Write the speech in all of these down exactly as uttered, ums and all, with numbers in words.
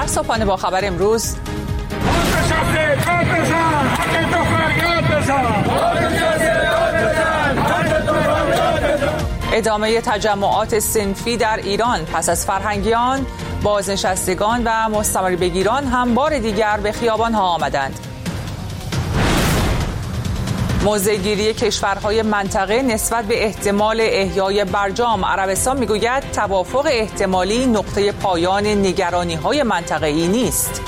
صبحانه با خبر امروز. ادامه تجمعات صنفی در ایران پس از فرهنگیان، بازنشستگان و مستمربگیران هم بار دیگر به خیابان‌ها آمدند. موضع‌گیری کشورهای منطقه نسبت به احتمال احیای برجام. عربستان میگوید توافق احتمالی نقطه پایان نگرانی‌های منطقه‌ای نیست.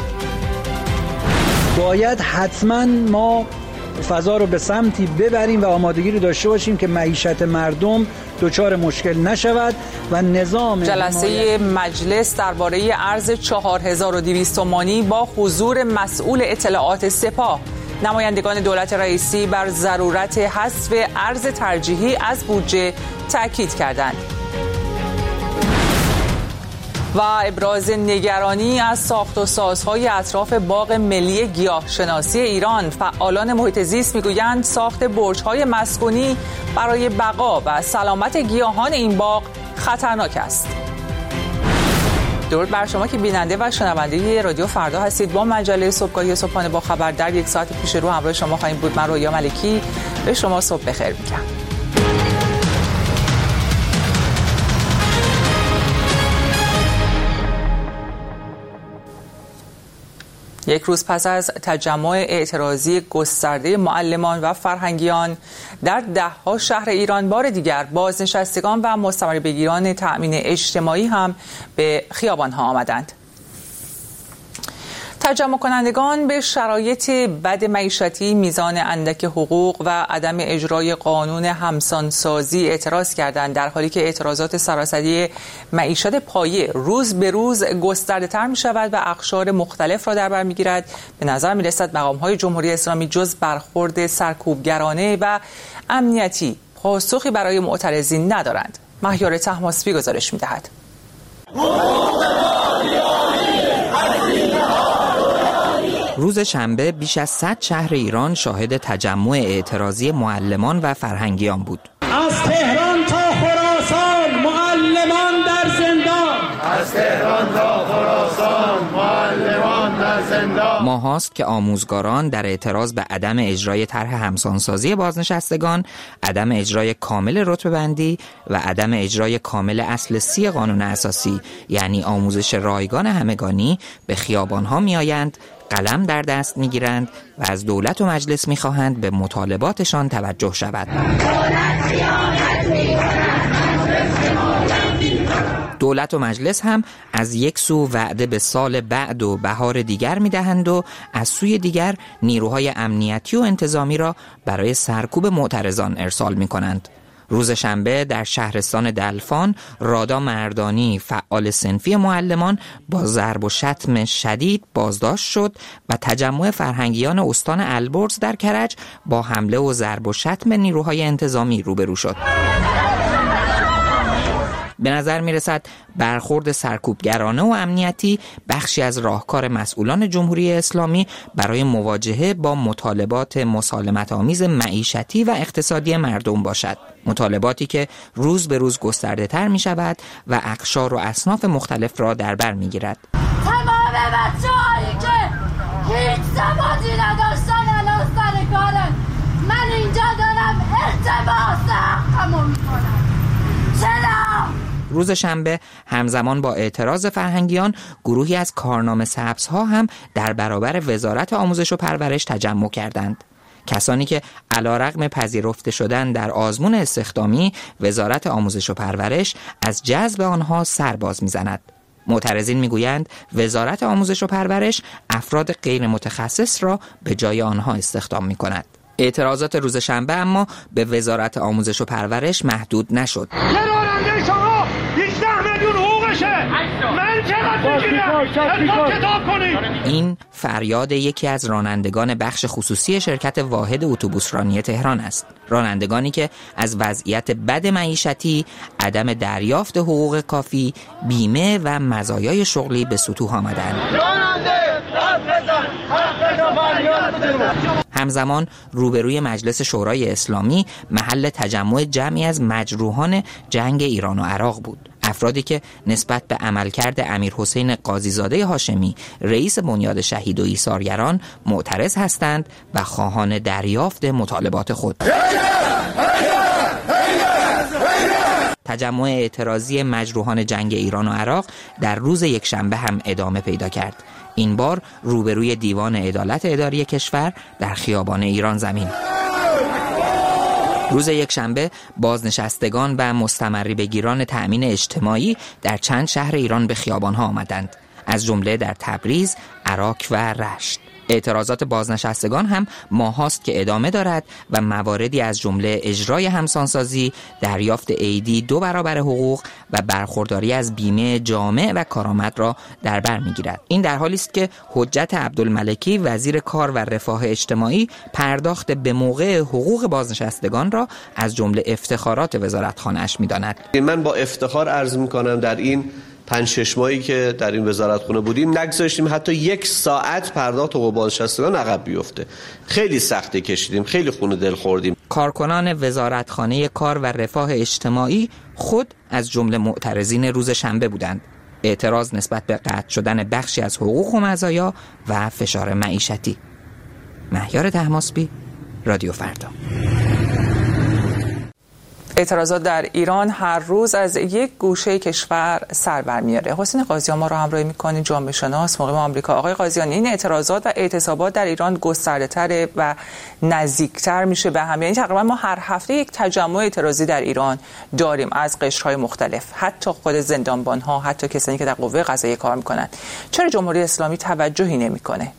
باید حتما ما فضا رو به سمتی ببریم و آمادگی رو داشته باشیم که معیشت مردم دچار مشکل نشود و نظام. جلسه مجلس درباره ارز چهار هزار و دویست تومانی با حضور مسئول اطلاعات سپاه. نمایندگان دولت رئیسی بر ضرورت حذف ارز ترجیحی از بودجه تاکید کردند. و ابراز نگرانی از ساخت و سازهای اطراف باغ ملی گیاهشناسی ایران. فعالان محیط زیست میگویند ساخت برج‌های مسکونی برای بقا و سلامت گیاهان این باغ خطرناک است. درود بر شما که بیننده و شنونده رادیو فردا هستید. با مجله صبحگاهی صبحانه با خبر در یک ساعت پیش رو همراه شما خواهیم بود. من رویا ملکی به شما صبح بخیر میگم. یک روز پس از تجمع اعتراضی گسترده معلمان و فرهنگیان در ده‌ها شهر ایران، بار دیگر بازنشستگان و مستمربگیران تأمین اجتماعی هم به خیابان‌ها آمدند. تجمع کنندگان به شرایط بد معیشتی، میزان اندک حقوق و عدم اجرای قانون همسانسازی اعتراض کردند، در حالی که اعتراضات سراسری معیشت پایه روز به روز گسترده تر می شود و اقشار مختلف را در بر می گیرد. به نظر می رسد مقام‌های جمهوری اسلامی جز برخورد سرکوبگرانه و امنیتی پاسخی برای معترضین ندارند. مهیار طهماسبی گزارش می دهد. روز شنبه بیش از صد شهر ایران شاهد تجمع اعتراضی معلمان و فرهنگیان بود. از تهران تا خراسان معلمان در زندان. از تهران تا خراسان معلمان در زندان. ماهاست که آموزگاران در اعتراض به عدم اجرای طرح همسانسازی بازنشستگان، عدم اجرای کامل رتبه‌بندی و عدم اجرای کامل اصل سی قانون اساسی یعنی آموزش رایگان همگانی به خیابان‌ها می‌آیند، قلم در دست می‌گیرند و از دولت و مجلس می‌خواهند به مطالباتشان توجه شود. دولت و مجلس هم از یک سو وعده به سال بعد و بهار دیگر می‌دهند و از سوی دیگر نیروهای امنیتی و انتظامی را برای سرکوب معترضان ارسال می‌کنند. روز شنبه در شهرستان دلفان، رادا مردانی فعال صنفی معلمان با ضرب و شتم شدید بازداشت شد و تجمع فرهنگیان استان البرز در کرج با حمله و ضرب و شتم نیروهای انتظامی روبرو شد. به نظر می رسد برخورد سرکوبگرانه و امنیتی بخشی از راهکار مسئولان جمهوری اسلامی برای مواجهه با مطالبات مسالمت آمیز معیشتی و اقتصادی مردم باشد. مطالباتی که روز به روز گسترده تر می شود و اقشار و اصناف مختلف را در بر می گیرد. تمام بچه هایی که هیچ سوادی نداشتن الان سر کارن، من اینجا دارم التماس حقمو می کنم. چرا؟ روز شنبه همزمان با اعتراض فرهنگیان، گروهی از کارنامه سبزها هم در برابر وزارت آموزش و پرورش تجمع کردند. کسانی که علیرغم پذیرفته شدن در آزمون استخدامی، وزارت آموزش و پرورش از جذب آنها سر باز می‌زند. معترضین میگویند وزارت آموزش و پرورش افراد غیر متخصص را به جای آنها استخدام می‌کند. اعتراضات روز شنبه اما به وزارت آموزش و پرورش محدود نشد. راننده شما هجده میلیون حقوقشه. من چقدر میگیرم؟ حساب کتاب کنید. این فریاد یکی از رانندگان بخش خصوصی شرکت واحد اتوبوسرانی تهران است. رانندگانی که از وضعیت بد معیشتی، عدم دریافت حقوق کافی، بیمه و مزایای شغلی به سطوح آمدند. همزمان روبروی مجلس شورای اسلامی محل تجمع جمعی از مجروحان جنگ ایران و عراق بود. افرادی که نسبت به عملکرد امیر حسین قاضیزاده هاشمی رئیس بنیاد شهید و ایثارگران معترض هستند و خواهان دریافت مطالبات خود. تجمع اعتراضی مجروحان جنگ ایران و عراق در روز یکشنبه هم ادامه پیدا کرد. این بار روبروی دیوان عدالت اداری کشور در خیابان ایران زمین. روز یکشنبه بازنشستگان و مستمری بگیران تأمین اجتماعی در چند شهر ایران به خیابان‌ها آمدند، از جمله در تبریز، عراق و رشت. اعتراضات بازنشستگان هم ماهاست که ادامه دارد و مواردی از جمله اجرای همسانسازی، دریافت عیدی دو برابر حقوق و برخورداری از بیمه جامع و کارآمد را در بر می‌گیرد. این در حالی است که حجت عبدالملکی وزیر کار و رفاه اجتماعی پرداخت به موقع حقوق بازنشستگان را از جمله افتخارات وزارتخانه‌اش می‌داند. من با افتخار عرض می‌کنم در این پنج شش ماهی که در این وزارتخونه بودیم نگذاشتیم حتی یک ساعت پرداخت حقوق بازنشستگان عقب بیفته. خیلی سختی کشیدیم، خیلی خون دل خوردیم. کارکنان وزارتخانه کار و رفاه اجتماعی خود از جمله معترضین روز شنبه بودند. اعتراض نسبت به قطع شدن بخشی از حقوق و مزایا و فشار معیشتی. مهیار طهماسبی، رادیو فردا. اعتراضات در ایران هر روز از یک گوشه کشور سر برمیاره. حسین قاضیان ما رو همراهی می‌کنید، جامعه شناس مقیم آمریکا. آقای قاضیان، این اعتراضات و اعتصابات در ایران گسترده‌تر و نزدیکتر میشه به هم. یعنی تقریبا ما هر هفته یک تجمع اعتراضی در ایران داریم از قشرهای مختلف، حتی خود زندانبان‌ها، حتی کسانی که در قوه قضاییه کار می‌کنن. چرا جمهوری اسلامی توجهی نمی‌کنه؟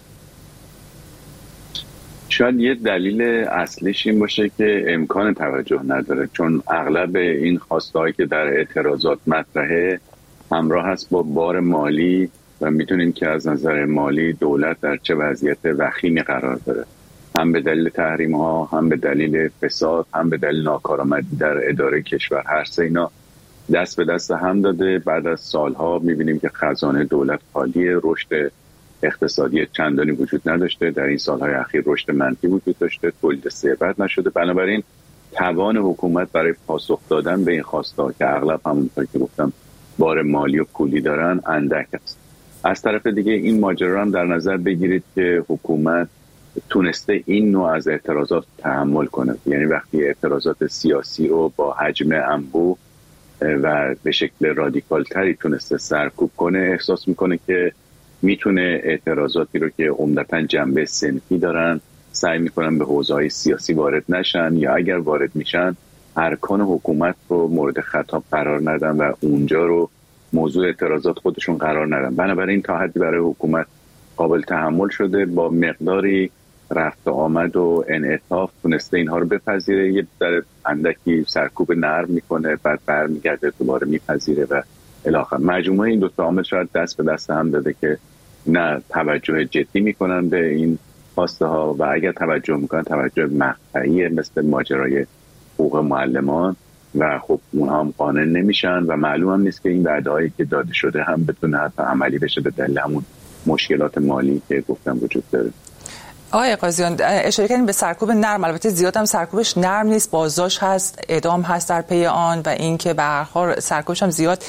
شاید یه دلیل اصلیش این باشه که امکان توجه نداره، چون اغلب این خواسته‌هایی که در اعتراضات مطرحه همراه هست با بار مالی و میتونیم که از نظر مالی دولت در چه وضعیت وخیمی قرار داره، هم به دلیل تحریم‌ها، هم به دلیل فساد، هم به دلیل ناکارآمدی در اداره کشور. هر سه اینا دست به دست هم داده. بعد از سالها میبینیم که خزانه دولت خالیه، رشد اقتصادی چندانی وجود نداشته، در این سالهای اخیر رشد منفی وجود داشته، تولید ثروت نشده. بنابراین توان حکومت برای پاسخ دادن به این خواست‌ها که اغلب همونطور که گفتم بار مالی و پولی دارن اندک است. از طرف دیگه این ماجرا هم در نظر بگیرید که حکومت تونسته این نوع از اعتراضات تحمل کنه. یعنی وقتی اعتراضات سیاسی رو با حجم انبوه و به شکل رادیکال تری تونسته سرکوب کنه، احساس میکنه که میتونه اعتراضاتی رو که عمدتاً جنبه صنفی دارن سعی میکنن به حوزه‌های سیاسی وارد نشن، یا اگر وارد میشن ارکان حکومت رو مورد خطاب قرار ندن و اونجا رو موضوع اعتراضات خودشون قرار ندن. بنابراین تا حدی برای حکومت قابل تحمل شده، با مقداری رفت و آمد و انعطاف تونسته اینها رو بپذیره، یه در اندکی سرکوب نرم میکنه، بعد برمیگرده دوباره میپذیره و الاخر. مجموعه این دو تا عامل شاید دست به دست هم داده که نه توجه جدی میکنن به این خواسته ها و اگر توجه میکنن توجه مقطعیه، مثل ماجرای حقوق معلمان و خب اونها هم قانع نمیشن و معلوم هم نیست که این وعده‌هایی که داده شده هم بتونه حتی عملی بشه به دلیل همون مشکلات مالی که گفتم وجود داره. آقای قاضیان اشاره کردین به سرکوب نرم، البته زیاد هم سرکوبش نرم نیست، بازداشت هست، اعدام هست در پی آن و اینکه به هر حال سرکوبش هم زیاد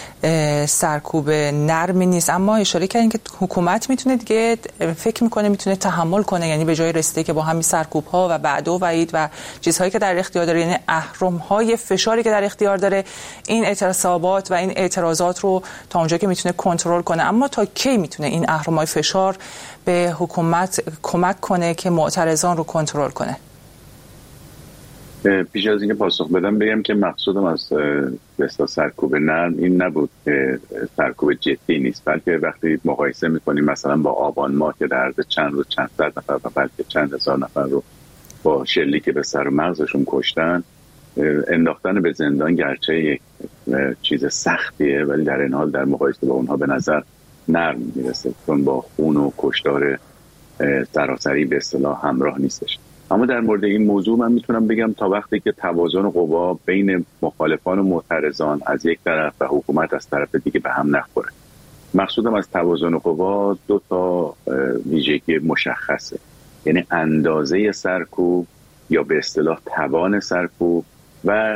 سرکوب نرمی نیست. اما اشاره کردین که حکومت میتونه دیگه فکر میکنه میتونه تحمل کنه، یعنی به جای رسیده که با همین سرکوب ها و وعده و وعید و چیزهایی که در اختیار داره، یعنی اهرم های فشاری که در اختیار داره، این اعتصابات و این اعتراضات رو تا اونجا که میتونه کنترل کنه. اما تا کی میتونه این اهرم های فشار به حکومت کمک کنه که معترضان رو کنترل کنه؟ پیش از اینکه پاسخ بدم بگم که مقصودم از بسیار سرکوب نرم این نبود که سرکوب جدی نیست، بلکه وقتی مقایسه میکنیم مثلا با آبان ماه که در عرض چند روز چند صد نفر و بلکه چند هزار نفر رو با شلیک که به سر و مغزشون کشتن، انداختن به زندان گرچه یک چیز سختیه ولی در این حال در مقایسه با اونها به نظر نرم میرسه، چون با خون و کشتار سراسری به اصطلاح همراه نیستش. اما در مورد این موضوع من میتونم بگم تا وقتی که توازن قوا بین مخالفان و معترضان از یک طرف و حکومت از طرف دیگه به هم نخوره. مقصودم از توازن قوا دو تا ویژگی مشخصه، یعنی اندازه سرکوب یا به اصطلاح توان سرکوب و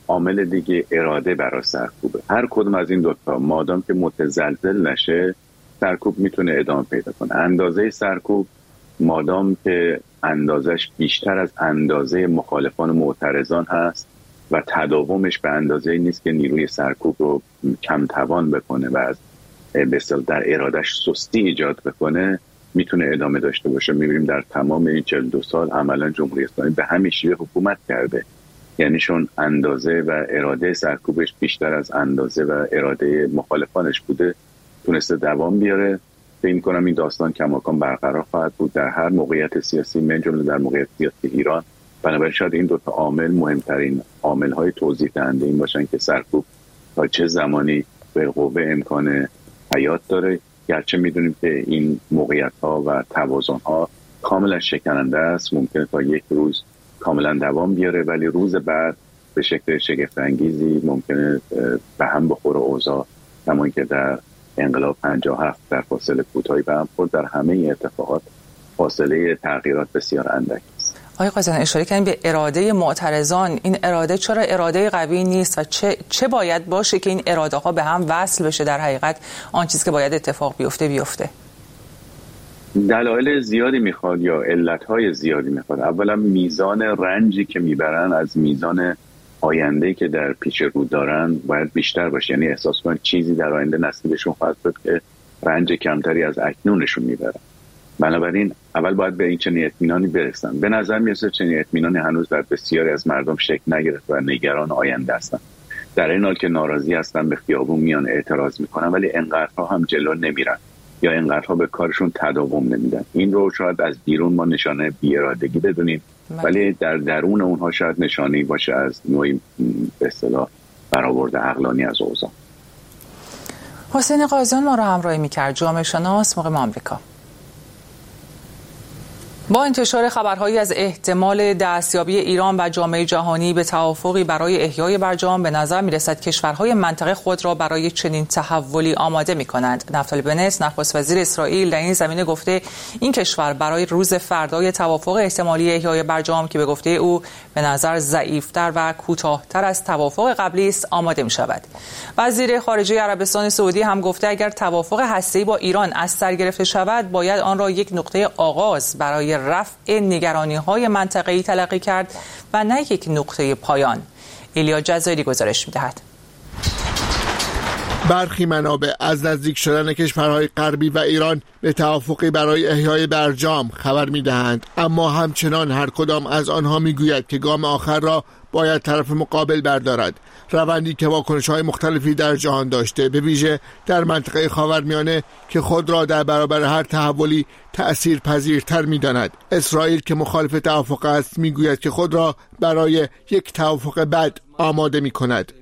عامل دیگه اراده برای سرکوبه. هر کدوم از این دوتا مادام که متزلزل نشه سرکوب میتونه ادامه پیدا کنه. اندازه سرکوب مادام که اندازش بیشتر از اندازه مخالفان و معترضان هست و تداومش به اندازه نیست که نیروی سرکوب رو کم توان بکنه و از به اصطلاح در ارادش سستی ایجاد بکنه، میتونه ادامه داشته باشه. میبینیم در تمام این چهل و دو سال عملا جمهوری اسلامی به همین شیوه حکومت کرده، یعنی چون اندازه و اراده سرکوبش بیشتر از اندازه و اراده مخالفانش بوده تونسته دوام بیاره. فکر می‌کنم این داستان کماکان برقرار خواهد بود در هر موقعیت سیاسی، من جمله در موقعیت سیاسی ایران. بنابراین شاید این دو تا عامل مهمترین عامل‌های توضیح دهنده این باشن که سرکوب تا چه زمانی به قوه امکان حیات داره، گرچه میدونیم که این موقعیت‌ها و توازن‌ها کاملا شکننده است، ممکنه تا یک روز کاملا دوام بیاره ولی روز بعد به شکل شگفت‌انگیزی ممکنه به هم بخوره اوضاع، همون که در انقلاب پنجاه و هفت در فاصله کوتاهی به هم خورد. در همه این اتفاقات فاصله تغییرات بسیار اندک است. آقای قاضیان اشاره کردن به اراده معترضان. این اراده چرا اراده قوی نیست و چه چه باید باشه که این اراده ها به هم وصل بشه؟ در حقیقت آن چیزی که باید اتفاق بیفته بیفته. دلایل زیادی میخواد یا علتهای زیادی میخواد. اولا میزان رنجی که میبرن از میزان آینده که در پیش رو دارن باید بیشتر باشه، یعنی احساس کنن چیزی در آینده نصیبشون خواهد شد که رنج کمتری از اکنونشون میبرن. بنابراین اول باید به این چنین اطمینانی برسن. به نظر میرسه چنین اطمینانی هنوز در بسیاری از مردم شکل نگرفته و نگران آینده هستن. در این حال که ناراضی هستن به خیابون میان اعتراض میکنن ولی انقدرها هم جلو نمیرن یا انقدرها به کارشون تداوم نمیدن. این رو شاید از بیرون ما نشانه بی‌ارادگی بدونیم ولی در درون اونها شاید نشانه‌ای باشه از نوعی به اصطلاح برآورد عقلانی از اوضاع. حسین قاضیان ما رو همراهی می‌کرد، جامعه شناس مقیم آمریکا. با انتشار خبرهایی از احتمال دستیابی ایران و جامعه جهانی به توافقی برای احیای برجام، به نظر می‌رسد کشورهای منطقه خود را برای چنین تحولی آماده می‌کنند. نفتالی بنت، نخست وزیر اسرائیل، در این زمینه گفته این کشور برای روز فردای توافق احتمالی احیای برجام که به گفته او به نظر ضعیف‌تر و کوتاه‌تر از توافق قبلی است آماده می‌شود. وزیر خارجه عربستان سعودی هم گفته اگر توافق هسته‌ای با ایران از سر گرفته شود باید آن را یک نقطه آغاز برای رفع نگرانی‌های منطقه‌ای تلقی کرد و نه یک نقطه پایان. ایلیا جزایری گزارش می‌دهد. برخی منابع از نزدیک شدن کشورهای غربی و ایران به توافقی برای احیای برجام خبر می‌دهند، اما همچنان هر کدام از آنها می‌گوید که گام آخر را باید طرف مقابل بردارد. روندی که واکنش‌های مختلفی در جهان داشته، به ویژه در منطقه خاورمیانه که خود را در برابر هر تحولی تأثیرپذیرتر می‌داند. اسرائیل که مخالف توافق است می‌گوید که خود را برای یک توافق بد آماده می‌کند.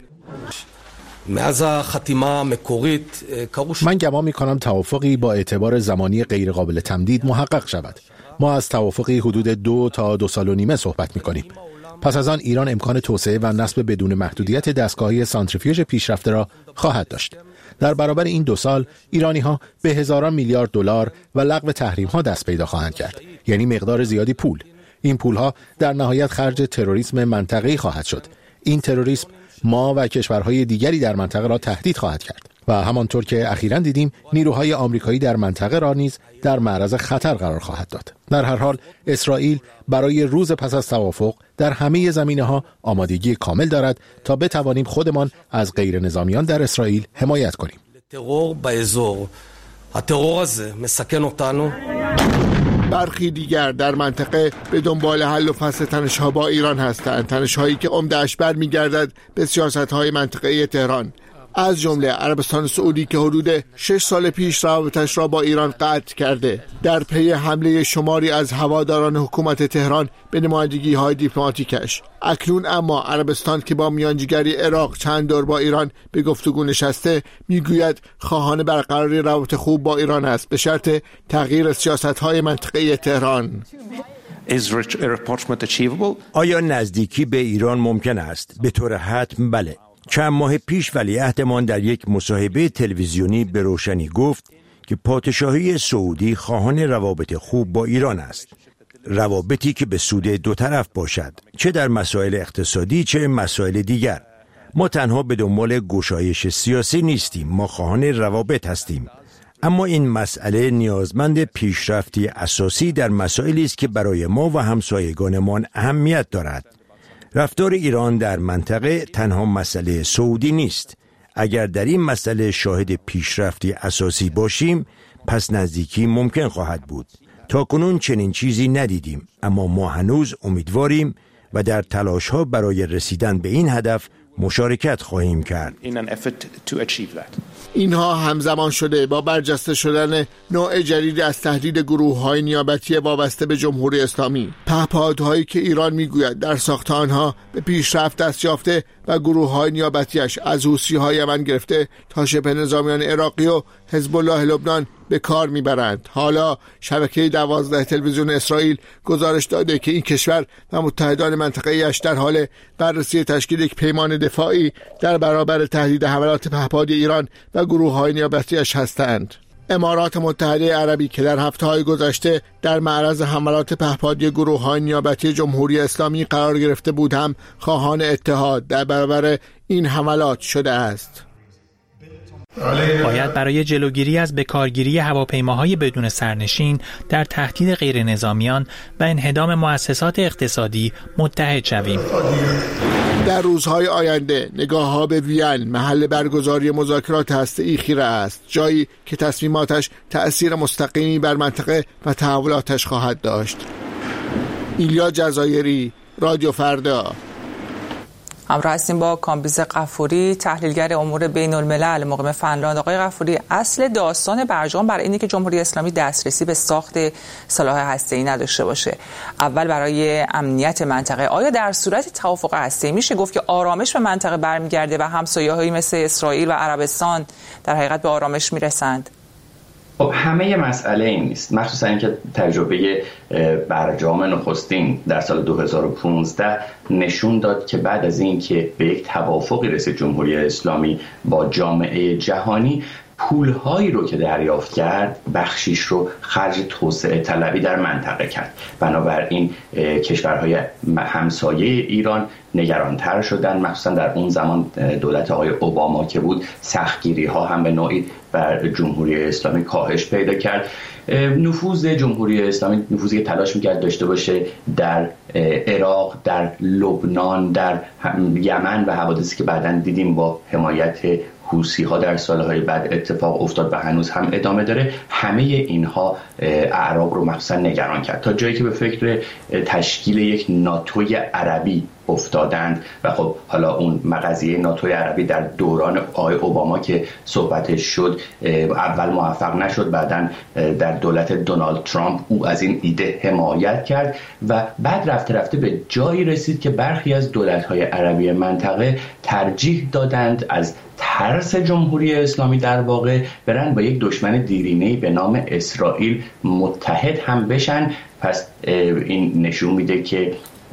من گمان می‌کنم توافقی با اعتبار زمانی غیرقابل تمدید محقق شود. ما از توافقی حدود دو تا دو سال و نیمه صحبت می‌کنیم. پس از آن ایران امکان توسعه و نصب بدون محدودیت دستگاهی سانتریفیوژ پیشرفته را خواهد داشت. در برابر این دو سال ایرانی‌ها به هزاران میلیارد دلار و لغو تحریم‌ها دست پیدا خواهند کرد، یعنی مقدار زیادی پول. این پول‌ها در نهایت خرج تروریسم منطقه‌ای خواهد شد. این تروریسم ما و کشورهای دیگری در منطقه را تهدید خواهد کرد و همانطور که اخیراً دیدیم نیروهای آمریکایی در منطقه را نیز در معرض خطر قرار خواهد داد. در هر حال اسرائیل برای روز پس از توافق در همه زمینه‌ها آمادگی کامل دارد تا بتوانیم خودمان از غیر نظامیان در اسرائیل حمایت کنیم. برخی دیگر در منطقه به دنبال حل و فصل تنش‌ها با ایران هستند، تنش‌هایی که عمده‌اش برمیگردد به سیاست‌های منطقه‌ای تهران، از جمله عربستان سعودی که حدود شش سال پیش روابطش را با ایران قطع کرده در پی حمله شماری از هواداران حکومت تهران به نمایندگی‌های دیپلماتیکش. اکنون اما عربستان که با میانجیگری عراق چند دور با ایران به گفتگو نشسته میگوید خواهان برقراری روابط خوب با ایران است به شرط تغییر سیاست‌های منطقه‌ای تهران. آیا نزدیکی به ایران ممکن است؟ به طور حتم بله. چند ماه پیش ولیعهدمان در یک مصاحبه تلویزیونی به روشنی گفت که پادشاهی سعودی خواهان روابط خوب با ایران است. روابطی که به سود دو طرف باشد، چه در مسائل اقتصادی چه مسائل دیگر. ما تنها به دنبال گشایش سیاسی نیستیم، ما خواهان روابط هستیم. اما این مسئله نیازمند پیشرفتی اساسی در مسائلی است که برای ما و همسایگانمان اهمیت دارد. رفتار ایران در منطقه تنها مسئله سعودی نیست. اگر در این مسئله شاهد پیشرفتی اساسی باشیم، پس نزدیکی ممکن خواهد بود. تاکنون چنین چیزی ندیدیم، اما ما هنوز امیدواریم و در تلاش‌ها برای رسیدن به این هدف مشارکت خواهیم کرد. اینها همزمان شده با برجسته شدن نوع جدید از تهدید گروه‌های نیابتی وابسته به جمهوری اسلامی. پهپادهایی که ایران میگوید در ساخت آنها به پیشرفت دست یافته و گروه‌های نیابتیش از حوثی‌های یمن گرفته تا شبه نظامیان عراقی و حزب الله لبنان به کار میبرند. حالا شبکه دوازده تلویزیون اسرائیل گزارش داده که این کشور و متحدان منطقه‌ایش در حال بررسی تشکیل یک پیمان دفاعی در برابر تهدید حملات پهپادی ایران و گروه‌های نیابتیش هستند. امارات متحده عربی که در هفته‌های گذشته در معرض حملات پهپادی گروه‌های نیابتی جمهوری اسلامی قرار گرفته بود، هم خواهان اتحاد در برابر این حملات شده است. باید برای جلوگیری از بکارگیری هواپیماهای بدون سرنشین در تهدید غیر نظامیان و انهدام مؤسسات اقتصادی متحد شویم. در روزهای آینده نگاه‌ها به وین، محل برگزاری مذاکرات هسته‌ای خیره است، جایی که تصمیماتش تأثیر مستقیمی بر منطقه و تحولاتش خواهد داشت. ایلیا جزایری، رادیو فردا. همراه هستیم با کامبیز غفوری، تحلیلگر امور بین الملل مقیم فنلاند. آقای غفوری، اصل داستان برجام برای اینه که جمهوری اسلامی دسترسی به ساخت سلاح هسته‌ای نداشته باشه. اول برای امنیت منطقه. آیا در صورت توافق هسته‌ای میشه گفت که آرامش به منطقه برمیگرده و همسایه‌هایی مثل اسرائیل و عربستان در حقیقت به آرامش میرسند؟ خب همه مسئله این نیست، مخصوصا اینکه تجربه برجام نخستین در سال دو هزار و پانزده نشون داد که بعد از این که به یک توافقی رسید جمهوری اسلامی با جامعه جهانی، پولهایی رو که دریافت کرد بخشیش رو خرج توسعه طلبی در منطقه کرد. بنابراین کشورهای همسایه ایران نگرانتر شدن، مخصوصا در اون زمان دولت آقای اوباما که بود، سختگیری ها هم به نوعی بر جمهوری اسلامی کاهش پیدا کرد. نفوذ جمهوری اسلامی نفوذی که تلاش میکرد داشته باشه در عراق، در لبنان، در یمن و حوادثی که بعداً دیدیم با حمایت حوثی ها در سالهای بعد اتفاق افتاد و هنوز هم ادامه داره، همه اینها اعراب رو مخصوصا نگران کرد تا جایی که به فکر تشکیل یک ناتوی عربی افتادند. و خب حالا اون قضیه ناتوی عربی در دوران آقای اوباما که صحبتش شد اول موفق نشد، بعداً در دولت دونالد ترامپ او از این ایده حمایت کرد و بعد رفته رفته به جایی رسید که برخی از دولت‌های عربی منطقه ترجیح دادند از ترس جمهوری اسلامی در واقع برن با یک دشمن دیرینه‌ای به نام اسرائیل متحد هم بشن. پس این نشون میده که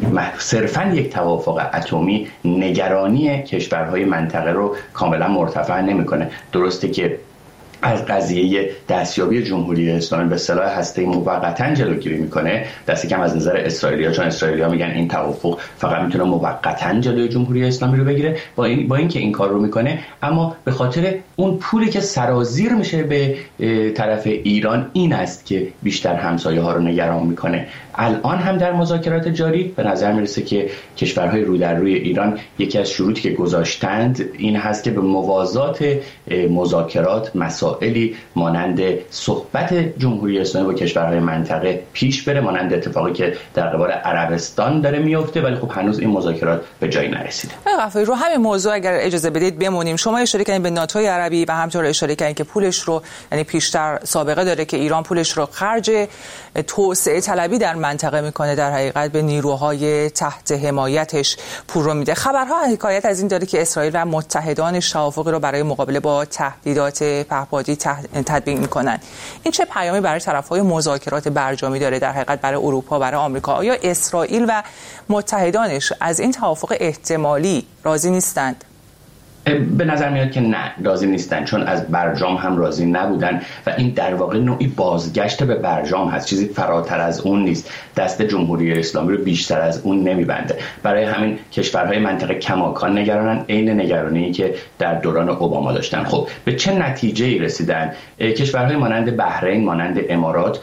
صرفاً یک توافق اتمی نگرانی کشورهای منطقه رو کاملا مرتفع نمی‌کنه. درسته که از قضیه دستیابی جمهوری اسلامی به سلاح هسته‌ای موقتاً جلوگیری میکنه، دست کم از نظر اسرائیلیا، چون اسرائیلیا میگن این توافق فقط میتونه موقتاً جلوی جمهوری اسلامی رو بگیره. با این با اینکه این کار رو میکنه، اما به خاطر اون پولی که سرازیر میشه به طرف ایران، این است که بیشتر همسایه ها رو نگران میکنه. الان هم در مذاکرات جاری به نظر میرسه که کشورهای رو در روی ایران یکی از شروطی که گذاشتند این هست که به موازات مذاکرات مسائلی مانند صحبت جمهوری اسلامی با کشورهای منطقه پیش بره، مانند اتفاقی که در قبال عربستان داره میفته، ولی خب هنوز این مذاکرات به جایی نرسیده. غفوری، رو همین موضوع اگر اجازه بدید بمونیم. شما اشاره کردین به ناتوی عربی و همینطور اشاره کردین که پولش رو، یعنی پیشتر سابقه داره که ایران پولش رو خرج توسعه طلبی در منطقه میکنه، در حقیقت به نیروهای تحت حمایتش پول رو میده. خبرها حکایت از این داره که اسرائیل و متحدانش توافقی رو برای مقابله با تهدیدات پهپادی تطبیق میکنن. این چه پیامی برای طرفهای مذاکرات برجامی داره، در حقیقت برای اروپا، برای آمریکا؟ آیا اسرائیل و متحدانش از این توافق احتمالی راضی نیستند؟ به نظر میاد که نه، راضی نیستن، چون از برجام هم راضی نبودن و این در واقع نوعی بازگشت به برجام هست، چیزی فراتر از اون نیست. دست جمهوری اسلامی رو بیشتر از اون نمیبنده. برای همین کشورهای منطقه کماکان نگرانن، عین نگرانی که در دوران اوباما داشتن. خب به چه نتیجه‌ای رسیدن؟ کشورهای مانند بحرین، مانند امارات،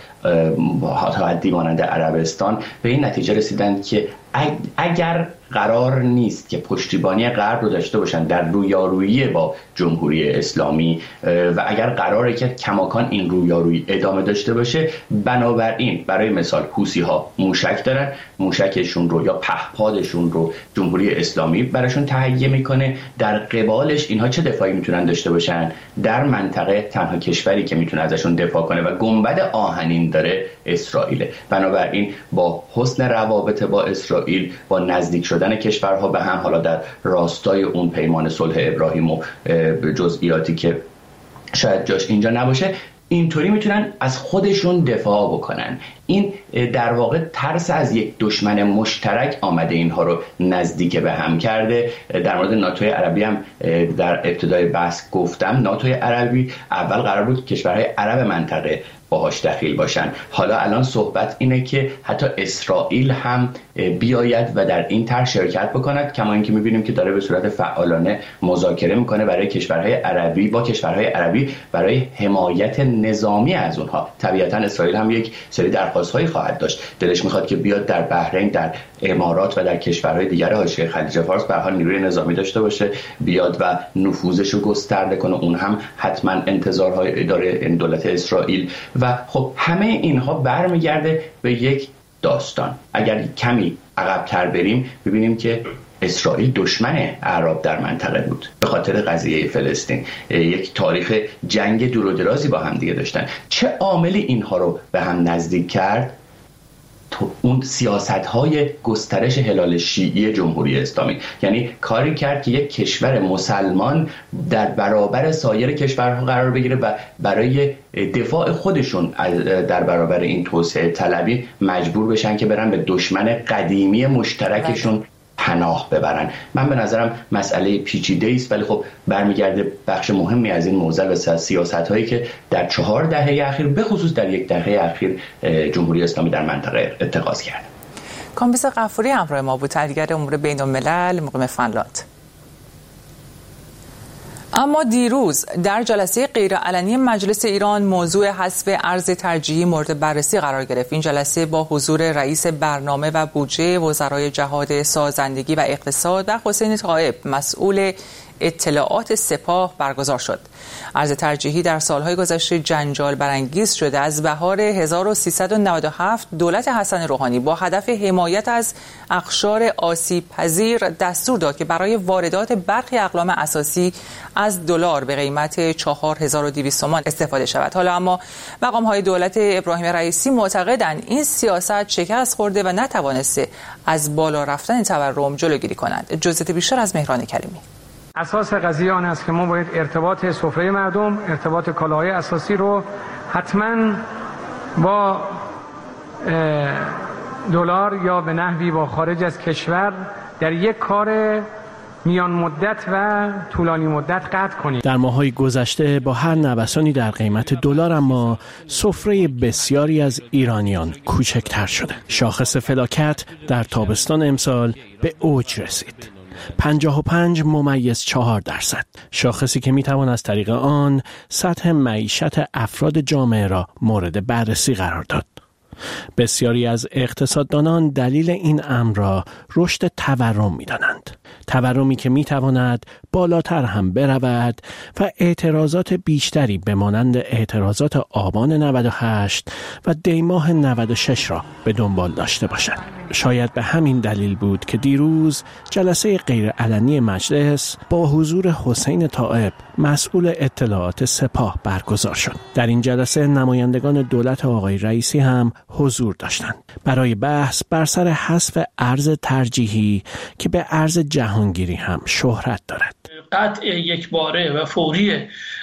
تا حدی مانند عربستان به این نتیجه رسیدن که اگر قرار نیست که پشتیبانی غرب رو داشته باشن در رویارویی با جمهوری اسلامی و اگر قراره که کماکان این رویارویی ادامه داشته باشه، بنابراین برای مثال حوثی ها موشک دارن، موشکشون رو یا پهپادشون رو جمهوری اسلامی براشون تهیه میکنه، در قبالش اینها چه دفاعی میتونن داشته باشن؟ در منطقه تنها کشوری که میتونه ازشون دفاع کنه و گنبد آهنین داره اسرائیل. بنابراین با حسن روابط با اسرائیل، با نزدیک شدن کشورها به هم، حالا در راستای اون پیمان صلح ابراهیم و جزئیاتی که شاید جاش اینجا نباشه، اینطوری میتونن از خودشون دفاع بکنن. این در واقع ترس از یک دشمن مشترک آمده اینها رو نزدیک به هم کرده. در مورد ناتوی عربی هم در ابتدای بحث گفتم، ناتوی عربی اول قرار بود کشورهای عرب منطقه باهاش دخیل باشن، حالا الان صحبت اینه که حتی اسرائیل هم بیاید و در این طرح شرکت بکند، کما اینکه میبینیم که داره به صورت فعالانه مذاکره میکنه برای کشورهای عربی با کشورهای عربی برای حمایت نظامی از اونها. طبیعتا اسرائیل هم یک سری درخواست‌هایی خواهد داشت، دلش میخواد که بیاد در بحرین، در امارات و در کشورهای دیگر حاشیه خلیج فارس به حال نیروی نظامی داشته باشه، بیاد و نفوذش رو گسترده کنه. اون هم حتما انتظارهای داره این دولت اسرائیل. و خب همه اینها برمیگرده به یک داستان. اگر کمی عقب‌تر بریم ببینیم که اسرائیل دشمن اعراب در منطقه بود به خاطر قضیه فلسطین، یک تاریخ جنگ دور و درازی با هم دیگه داشتن. چه عاملی اینها رو به هم نزدیک کرد؟ اون سیاست‌های گسترش هلال شیعی جمهوری اسلامی، یعنی کاری کرد که یک کشور مسلمان در برابر سایر کشورها قرار بگیره و برای دفاع خودشون در برابر این توسعه طلبی مجبور بشن که برن به دشمن قدیمی مشترکشون پناه ببرن. من به نظرم مسئله پیچیده است، ولی خب برمیگرده بخش مهمی از این موزل و سیاست‌هایی که در چهار دهه اخیر، به خصوص در یک دهه اخیر، جمهوری اسلامی در منطقه اتخاذ کرد. کامبیز غفوری همراه ما بود، تحلیلگر امور بین‌الملل مقیم فنلاند. اما دیروز در جلسه غیرعلنی مجلس ایران موضوع حذف ارز ترجیحی مورد بررسی قرار گرفت. این جلسه با حضور رئیس برنامه و بودجه وزرای جهاد سازندگی و اقتصاد و حسین طایب مسئول اطلاعات سپاه برگزار شد. ارز ترجیحی در سالهای گذشته جنجال برانگیز شده. از بهار هزار و سیصد و نود و هفت دولت حسن روحانی با هدف حمایت از اقشار آسیب پذیر دستور داد که برای واردات برخی اقلام اساسی از دلار به قیمت چهار هزار و دویست تومان استفاده شود. حالا اما مقام‌های دولت ابراهیم رئیسی معتقدند این سیاست شکست خورده و نتوانسته از بالا رفتن تورم جلوگیری کند. جزئیات بیشتر از مهران کریمی. اساس قضیه آن است که ما باید ارتباط سفره مردم، ارتباط کالاهای اساسی رو حتما با دلار یا به نحوی با خارج از کشور در یک کار میان مدت و طولانی مدت قطع کنیم. در ماه‌های گذشته با هر نوسانی در قیمت دلار اما سفره بسیاری از ایرانیان کوچکتر شده. شاخص فلاکت در تابستان امسال به اوج رسید. پنجاه و پنج ممیز چهار درصد، شاخصی که میتوان از طریق آن سطح معیشت افراد جامعه را مورد بررسی قرار داد. بسیاری از اقتصاددانان دلیل این امر را رشد تورم می‌دانند. تورمی که می‌تواند بالاتر هم برود و اعتراضات بیشتری به مانند اعتراضات آبان نود و هشت و دیماه نود و شش را به دنبال داشته باشد. شاید به همین دلیل بود که دیروز جلسه غیرعلنی مجلس با حضور حسین طایب مسئول اطلاعات سپاه برگزار شد. در این جلسه نمایندگان دولت آقای رئیسی هم حضور داشتند برای بحث بر سر حذف ارز ترجیحی که به ارز جهانگیری هم شهرت دارد. قطع یک باره و فوری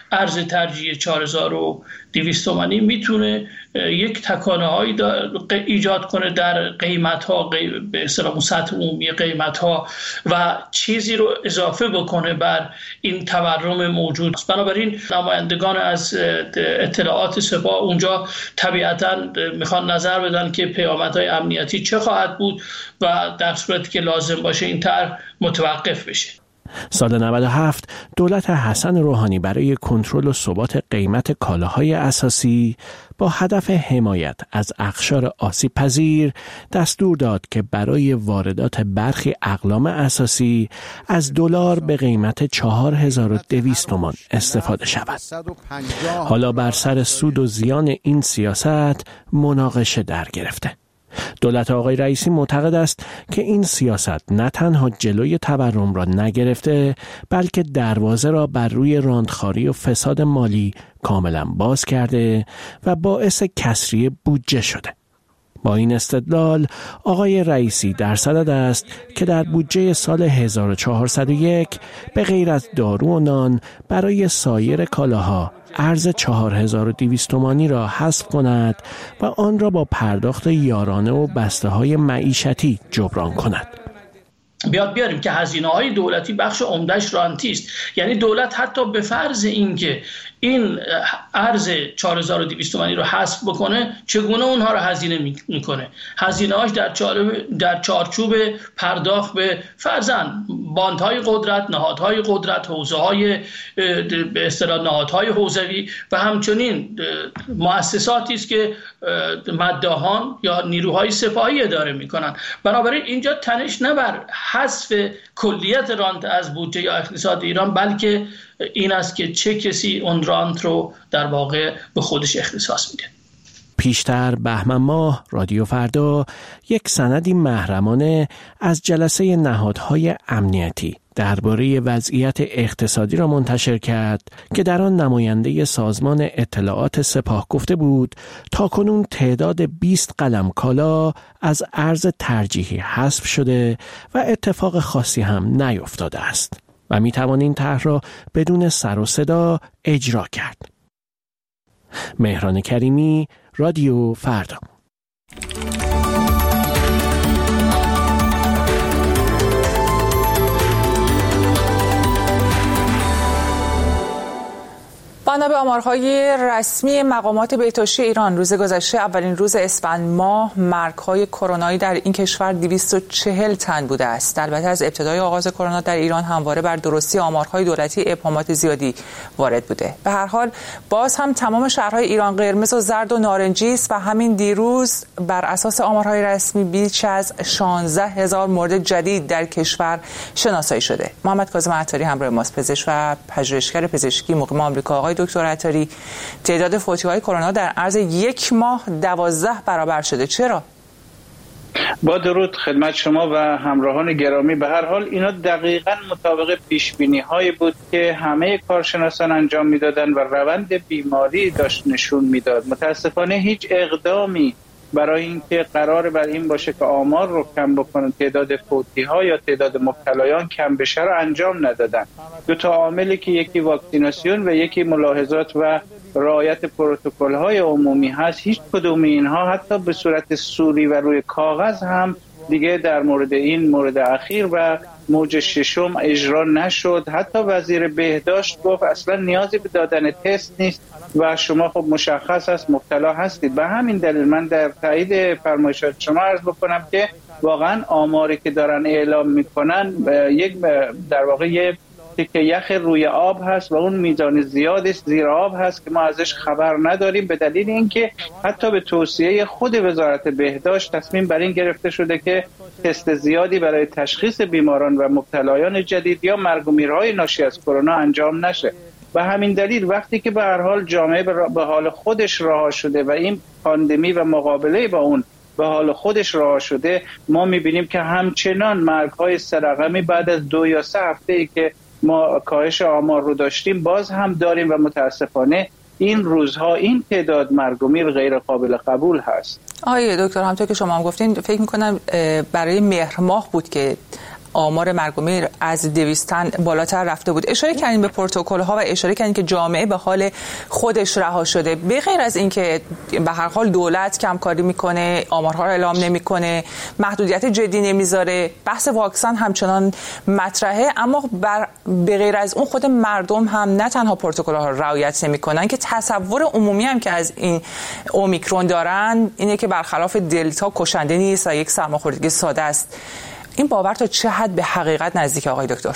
ارز ترجیحی چهار هزار و دویست تومانی میتونه یک تکانه هایی ایجاد کنه در قیمت ها، به اصطلاح سطح عمومی قیمت ها و چیزی رو اضافه بکنه بر این تورم موجود. بنابراین نمایندگان از اطلاعات سپاه اونجا طبیعتاً میخوان نظر بدن که پیامدهای امنیتی چه خواهد بود و در صورتی که لازم باشه این طرح متوقف بشه. سال نود و هفت دولت حسن روحانی برای کنترل و ثبات قیمت کالاهای اساسی با هدف حمایت از اقشار آسیب پذیر دستور داد که برای واردات برخی اقلام اساسی از دلار به قیمت چهار هزار و دویست تومان استفاده شود. حالا بر سر سود و زیان این سیاست مناقشه در گرفته. دولت آقای رئیسی معتقد است که این سیاست نه تنها جلوی تورم را نگرفته بلکه دروازه را بر روی راندخواری و فساد مالی کاملا باز کرده و باعث کسری بودجه شده. با این استدلال آقای رئیسی در صدد است که در بودجه سال هزار و چهارصد و یک به غیر از دارو و نان برای سایر کالاها ارز چهار هزار و دویست تومانی را حذف کند و آن را با پرداخت یارانه و بسته‌های معیشتی جبران کند. بیاد بیاریم که هزینه‌های دولتی بخش عمده‌اش رانتی است. یعنی دولت حتی به فرض اینکه این ارز چهار هزار و دویست تومانی رو حذف بکنه چگونه اونها رو هزینه میکنه؟ هزینه‌هاش در در چارچوب پرداخت به فرضاً باندهای قدرت، نهادهای قدرت، حوزه‌های به اصطلاح نهادهای حوزوی و همچنین مؤسساتی است که مداحان یا نیروهای سپاهی اداره میکنن. بنابراین اینجا تنش نه بر حذف کلیت رانت از بودجه یا اقتصاد ایران، بلکه این است که چه کسی اون رانت رو در واقع به خودش اختصاص میده. پیشتر بهمن ماه رادیو فردا یک سندی محرمانه از جلسه نهادهای امنیتی درباره وضعیت اقتصادی را منتشر کرد که در آن نماینده سازمان اطلاعات سپاه گفته بود تاکنون تعداد بیست قلم کالا از ارز ترجیحی حذف شده و اتفاق خاصی هم نیفتاده است و می توان این طرح را بدون سر و صدا اجرا کرد. مهران کریمی، رادیو فردا. بنا به آمارهای رسمی مقامات بهداشتی ایران روز گذشته اولین روز اسفند ماه مرگ‌های کرونایی در این کشور دویست و چهل تن بوده است. البته از ابتدای آغاز کرونا در ایران همواره بر درستی آمارهای دولتی ابهامات زیادی وارد بوده. به هر حال باز هم تمام شهرهای ایران قرمز و زرد و نارنجی است و همین دیروز بر اساس آمارهای رسمی بیش از شانزده هزار مورد جدید در کشور شناسایی شده. محمد کاظم عطاری همراه ماست، پزشک و پژوهشگر پزشکی مقیم آمریکا. آقای دکتر عطاری، تعداد فوتی‌های کرونا در عرض یک ماه دوازده برابر شده. چرا؟ با درود خدمت شما و همراهان گرامی. به هر حال اینا دقیقاً مطابق پیش‌بینی‌هایی بود که همه کارشناسان انجام می‌دادن و روند بیماری داشت نشون میداد. متاسفانه هیچ اقدامی برای اینکه قرار بر این باشه که آمار رو کم بکنن، تعداد فوتی‌ها یا تعداد مبتلایان کم بشه رو انجام ندادن. دو تا عاملی که یکی واکسیناسیون و یکی ملاحظات و رعایت پروتکل‌های عمومی هست، هیچ کدوم اینها حتی به صورت صوری و روی کاغذ هم دیگه در مورد این مورد اخیر و موج ششم اجرا نشد. حتی وزیر بهداشت گفت اصلا نیازی به دادن تست نیست و شما خب مشخص است مبتلا هستید. به همین دلیل من در تایید فرمایشات شما عرض بکنم که واقعا آماری که دارن اعلام میکنن یک در واقع یک تکه یخ روی آب هست و اون میزان زیادش زیر آب هست که ما ازش خبر نداریم، به دلیل اینکه حتی به توصیه خود وزارت بهداشت تصمیم بر این گرفته شده که تست زیادی برای تشخیص بیماران و مبتلایان جدید یا مرگ و میرهای ناشی از کرونا انجام نشه. به همین دلیل وقتی که به هر حال جامعه به حال خودش رها شده و این پاندمی و مقابله با اون به حال خودش رها شده، ما میبینیم که همچنان مرگ‌های سرقمی بعد از دو یا سه هفته‌ای که ما کاهش آمار رو داشتیم باز هم داریم و متاسفانه این روزها این تعداد مرگ و میر غیر قابل قبول هست. آقای دکتر، همونطور که شما هم گفتین فکر میکنم برای مهر ماه بود که آمار مرگ و میر از دویست تن بالاتر رفته بود. اشاره کردین به پروتکل‌ها و اشاره کردین که جامعه به حال خودش رها شده. به غیر از اینکه به هر حال دولت کمکاری میکنه، آمارها رو اعلام نمیکنه، محدودیت جدی نمیذاره، بحث واکسن همچنان مطرحه، اما بر به غیر از اون خود مردم هم نه تنها پروتکل‌ها رو رعایت نمیکنن که تصور عمومی هم که از این اومیکرون دارن اینه که برخلاف دلتا کشنده نیست و یک سرماخوردگی ساده است. این باور تا چه حد به حقیقت نزدیک آقای دکتر؟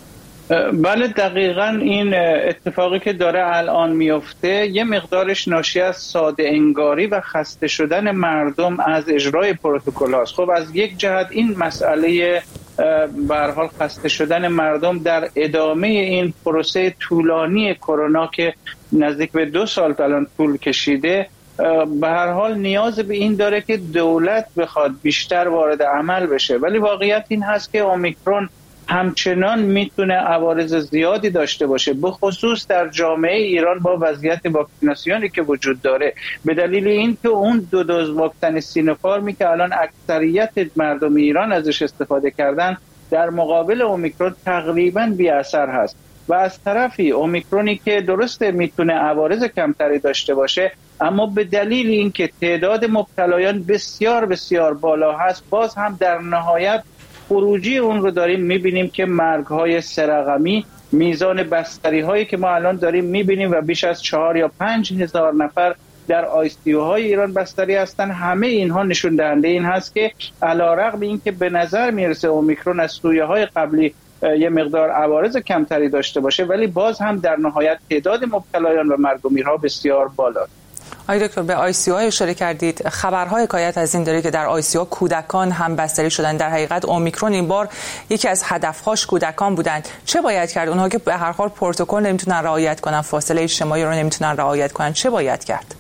بله دقیقاً این اتفاقی که داره الان میفته یه مقدارش ناشی از ساده انگاری و خسته شدن مردم از اجرای پروتکل هاست. خب از یک جهت این مسئله به هر حال خسته شدن مردم در ادامه این پروسه طولانی کرونا که نزدیک به دو سال الان طول کشیده به هر حال نیاز به این داره که دولت بخواد بیشتر وارد عمل بشه، ولی واقعیت این هست که اومیکرون همچنان میتونه عوارض زیادی داشته باشه، به خصوص در جامعه ایران با وضعیت واکسیناسیونی که وجود داره، به دلیل اینکه اون دو دوز واکسن سینوفارمی که الان اکثریت مردم ایران ازش استفاده کردن در مقابل اومیکرون تقریبا بی اثر هست. و از طرفی اومیکرونی که درسته میتونه عوارض کمتری داشته باشه، اما به دلیل اینکه تعداد مبتلایان بسیار بسیار بالا هست، باز هم در نهایت خروجی اون رو داریم میبینیم که مرگ‌های سه رقمی، میزان بستری هایی که ما الان داریم میبینیم و بیش از چهار یا پنج هزار نفر در آی سی یو های ایران بستری هستن، همه اینها نشون دهنده این هست که علیرغم اینکه به نظر میرسه اومیکرون از سویه های قبلی یه مقدار عوارض کمتری داشته باشه، ولی باز هم در نهایت تعداد مبتلایان و مرگ و میرها بسیار بالاست. آقای دکتر به آی سی یو اشاره کردید، خبرها حکایت از این داره که در آی سی یو کودکان هم بستری شدن. در حقیقت اومیکرون این بار یکی از هدفهاش کودکان بودند. چه باید کرد؟ اونها که به هر حال پروتکل نمیتونن رعایت کنن، فاصله اجتماعی رو نمیتونن رعایت کنن، چه باید کرد؟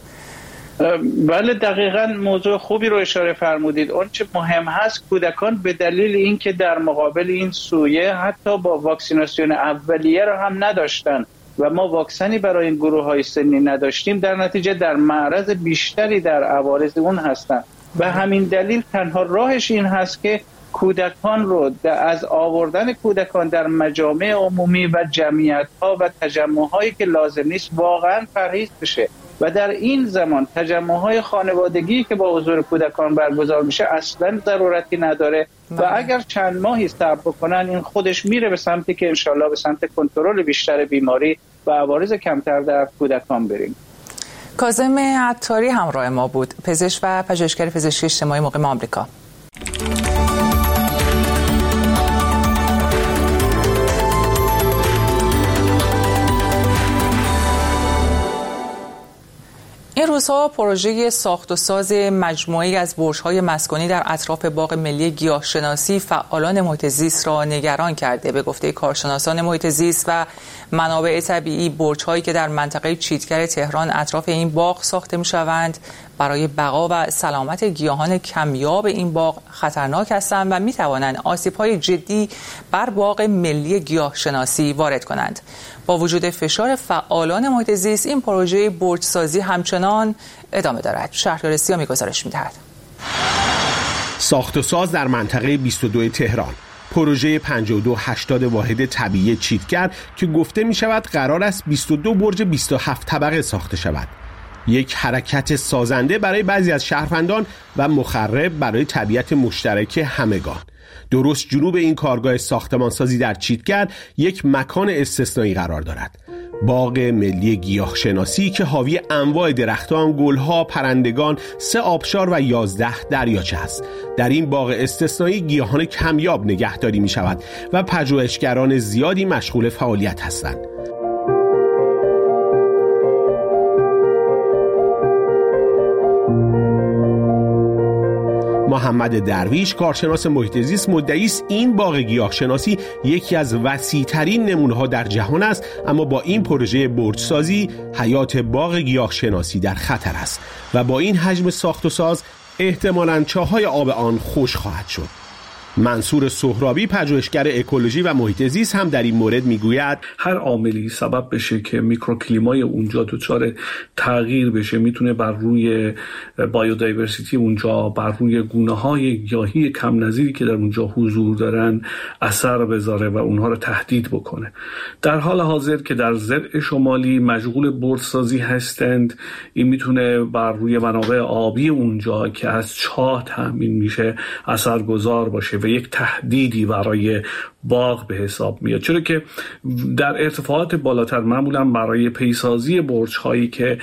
بله دقیقاً موضوع خوبی رو اشاره فرمودید. اون چه مهم هست کودکان به دلیل اینکه در مقابل این سویه حتی با واکسیناسیون اولیه رو هم نداشتن و ما واکسنی برای این گروه های سنی نداشتیم، در نتیجه در معرض بیشتری در عوارض اون هستن و همین دلیل تنها راهش این هست که کودکان رو از آوردن کودکان در مجامع عمومی و جمعیت ها و تجمع هایی که لازم نیست واقعا پرهیز بشه و در این زمان تجمع های خانوادگی که با حضور کودکان برگزار میشه اصلا ضرورتی نداره و اگر چند ماهی صبر بکنن این خودش میره به سمتی که انشالله به سمت کنترل بیشتر بیماری و عوارض کمتر در کودکان بریم. کاظم عطاری همراه ما بود، پزشک و پژوهشگر پزشکی اجتماعی مقیم آمریکا. این روزها پروژه ساخت و ساز مجموعه‌ای از برج‌های مسکونی در اطراف باغ ملی گیاهشناسی فعالان محیط زیست را نگران کرده. به گفته کارشناسان محیط زیست و منابع طبیعی، برج‌هایی که در منطقه چیتگر تهران اطراف این باغ ساخته می‌شوند برای بقا و سلامت گیاهان کمیاب این باغ خطرناک هستند و می‌توانند آسیب‌های جدی بر باغ ملی گیاهشناسی وارد کنند. با وجود فشار فعالان محیط زیست، این پروژه برج‌سازی همچنان ادامه دارد. شهریار سیامی گزارش می‌دهد. ساخت و ساز در منطقه بیست و دو تهران، پروژه پنجاه و دو هشتاد واحد طبیعی چیتگر که گفته می شود قرار است بیست و دو برج بیست و هفت طبقه ساخته شود. یک حرکت سازنده برای بعضی از شهروندان و مخرب برای طبیعت مشترک همگان. درست جنوب این کارگاه ساختمانسازی در چیتگر یک مکان استثنایی قرار دارد. باغ ملی گیاهشناسی که حاوی انواع درختان، گلها، پرندگان، سه آبشار و یازده دریاچه است. در این باغ استثنایی گیاهان کمیاب نگهداری می شود و پژوهشگران زیادی مشغول فعالیت هستند. محمد درویش، کارشناس محیط زیست، مدعی است این باغ گیاهشناسی یکی از وسیع‌ترین نمونه‌ها در جهان است، اما با این پروژه برج‌سازی حیات باغ گیاهشناسی در خطر است و با این حجم ساخت و ساز احتمالاً چاهای آب آن خوش خواهد شد. منصور سهرابی پژوهشگر اکولوژی و محیط زیست هم در این مورد میگوید هر عاملی سبب بشه که میکروکلیمای اونجا دچار تغییر بشه میتونه بر روی بایودایورسیتی اونجا، بر روی گونه‌های گیاهی کم نظیری که در اونجا حضور دارن اثر بذاره و اونها رو تهدید بکنه. در حال حاضر که در ضلع شمالی مشغول بردسازی هستند، این میتونه بر روی منابع آبی اونجا که از چاه تامین میشه اثرگذار باشه و یک تهدیدی برای باغ به حساب میاد، چرا که در ارتفاعات بالاتر معمولا برای پیسازی برج هایی که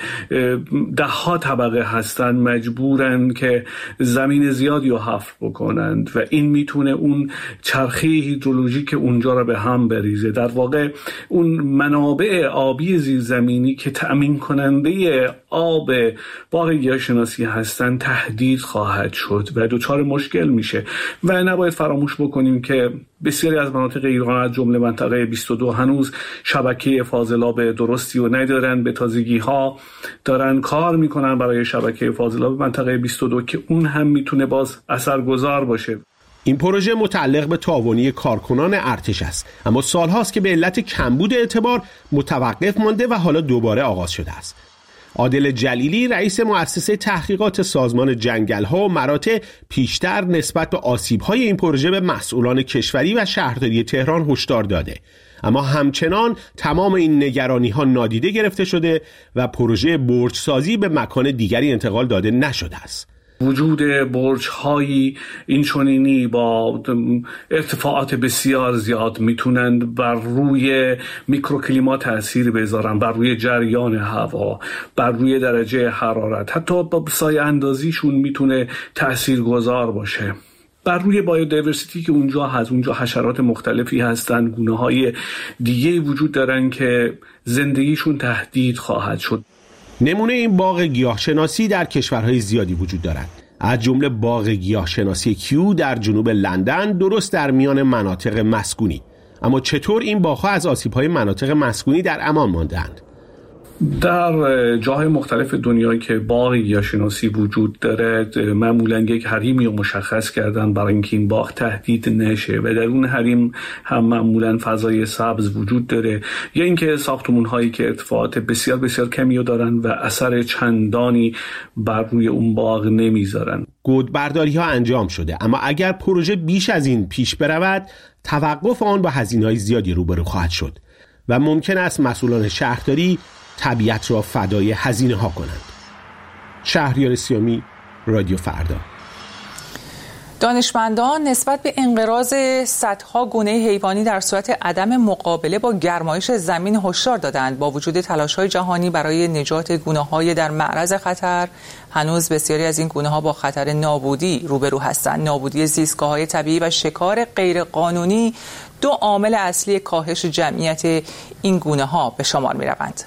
ده ها طبقه هستند مجبورن که زمین زیادی رو حفر بکنند و این میتونه اون چرخه هیدرولوژیک اونجا رو به هم بریزه. در واقع اون منابع آبی زیرزمینی که تأمین کننده آب باغ گیاهشناسی هستند تهدید خواهد شد و دچار مشکل میشه. و نباید فراموش بکنیم که بسیاری از مناطق ایران از جمله منطقه بیست و دو هنوز شبکه فاضلاب درستی رو ندارن. به تازگی ها دارن کار میکنن برای شبکه فاضلاب منطقه بیست و دو که اون هم میتونه باز اثرگذار باشه. این پروژه متعلق به تعاونی کارکنان ارتش است، اما سالهاست که به علت کمبود اعتبار متوقف مانده و حالا دوباره آغاز شده است. عادل جلیلی رئیس مؤسسه تحقیقات سازمان جنگل‌ها و مراتع پیشتر نسبت به آسیب‌های این پروژه به مسئولان کشوری و شهرداری تهران هشدار داده، اما همچنان تمام این نگرانی‌ها نادیده گرفته شده و پروژه برج‌سازی به مکان دیگری انتقال داده نشده است. وجود برج‌های این چنینی با ارتفاعات بسیار زیاد میتونند بر روی میکروکلیما تأثیر بذارن، بر روی جریان هوا، بر روی درجه حرارت، حتی با سایه اندازیشون میتونه تأثیرگذار باشه. بر روی بایودایورسیتی که اونجا هست، اونجا حشرات مختلفی هستن، گونه‌های دیگه وجود دارن که زندگیشون تهدید خواهد شد. نمونه این باغ گیاهشناسی در کشورهای زیادی وجود دارد، از جمله باغ گیاهشناسی کیو در جنوب لندن، درست در میان مناطق مسکونی. اما چطور این باغ‌ها از آسیب‌های مناطق مسکونی در امان مانده‌اند؟ در جاهای مختلف دنیا که باغ گیاهشناسی وجود داره معمولا یک حریمی رو مشخص کردن برای اینکه این باغ تهدید نشه و در اون حریم هم معمولا فضای سبز وجود داره، یا اینکه ساختمون هایی که ارتفاعات بسیار بسیار کمی رو دارن و اثر چندانی بر روی اون باغ نمیذارن. گودبرداری ها انجام شده، اما اگر پروژه بیش از این پیش برود توقف آن با هزینه‌های زیادی روبرو خواهد شد و ممکن است مسئولان شهرداری طبیعت را فدای هزینه ها کنند. شهریار سیامی، رادیو فردا. دانشمندان نسبت به انقراض صدها گونه حیوانی در صورت عدم مقابله با گرمایش زمین هشدار دادند. با وجود تلاش‌های جهانی برای نجات گونه‌های در معرض خطر، هنوز بسیاری از این گونه‌ها با خطر نابودی روبرو هستند. نابودی زیستگاه‌های طبیعی و شکار غیرقانونی دو عامل اصلی کاهش جمعیت این گونه‌ها به شمار می‌روند.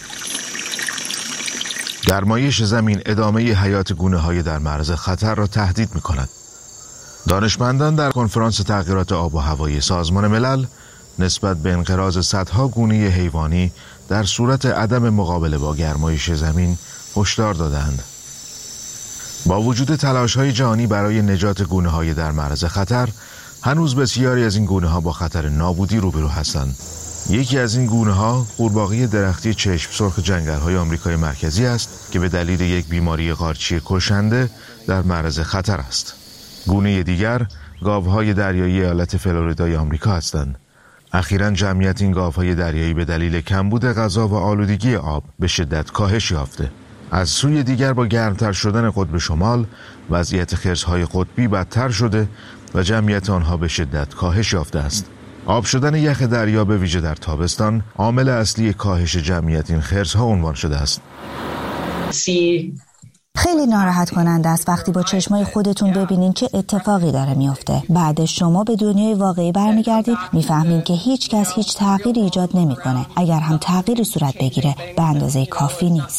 گرمایش زمین ادامه حیات گونه‌های در معرض خطر را تهدید می‌کند. دانشمندان در کنفرانس تغییرات آب و هوایی سازمان ملل نسبت به انقراض صدها گونه حیوانی در صورت عدم مقابله با گرمایش زمین هشدار دادند. با وجود تلاش‌های جهانی برای نجات گونه‌های در معرض خطر، هنوز بسیاری از این گونه‌ها با خطر نابودی روبرو هستند. یکی از این گونه‌ها قورباغه درختی چشم سرخ جنگل‌های آمریکای مرکزی است که به دلیل یک بیماری قارچی کشنده در معرض خطر است. گونه دیگر گاوهای دریایی ایالت فلوریدای آمریکا هستند. اخیراً جمعیت این گاوهای دریایی به دلیل کمبود غذا و آلودگی آب به شدت کاهش یافته. از سوی دیگر با گرمتر شدن قطب شمال، وضعیت خرس‌های قطبی بدتر شده و جمعیت آنها به شدت کاهش یافته است. آب شدن یخ دریا به ویژه در تابستان عامل اصلی کاهش جمعیت این خرس‌ها عنوان شده است. خیلی ناراحت کننده است وقتی با چشمای خودتون ببینین چه اتفاقی داره میفته. بعد شما به دنیای واقعی برمیگردید، میفهمین که هیچ کس هیچ تغییری ایجاد نمیکنه. اگر هم تغییری صورت بگیره به اندازه کافی نیست.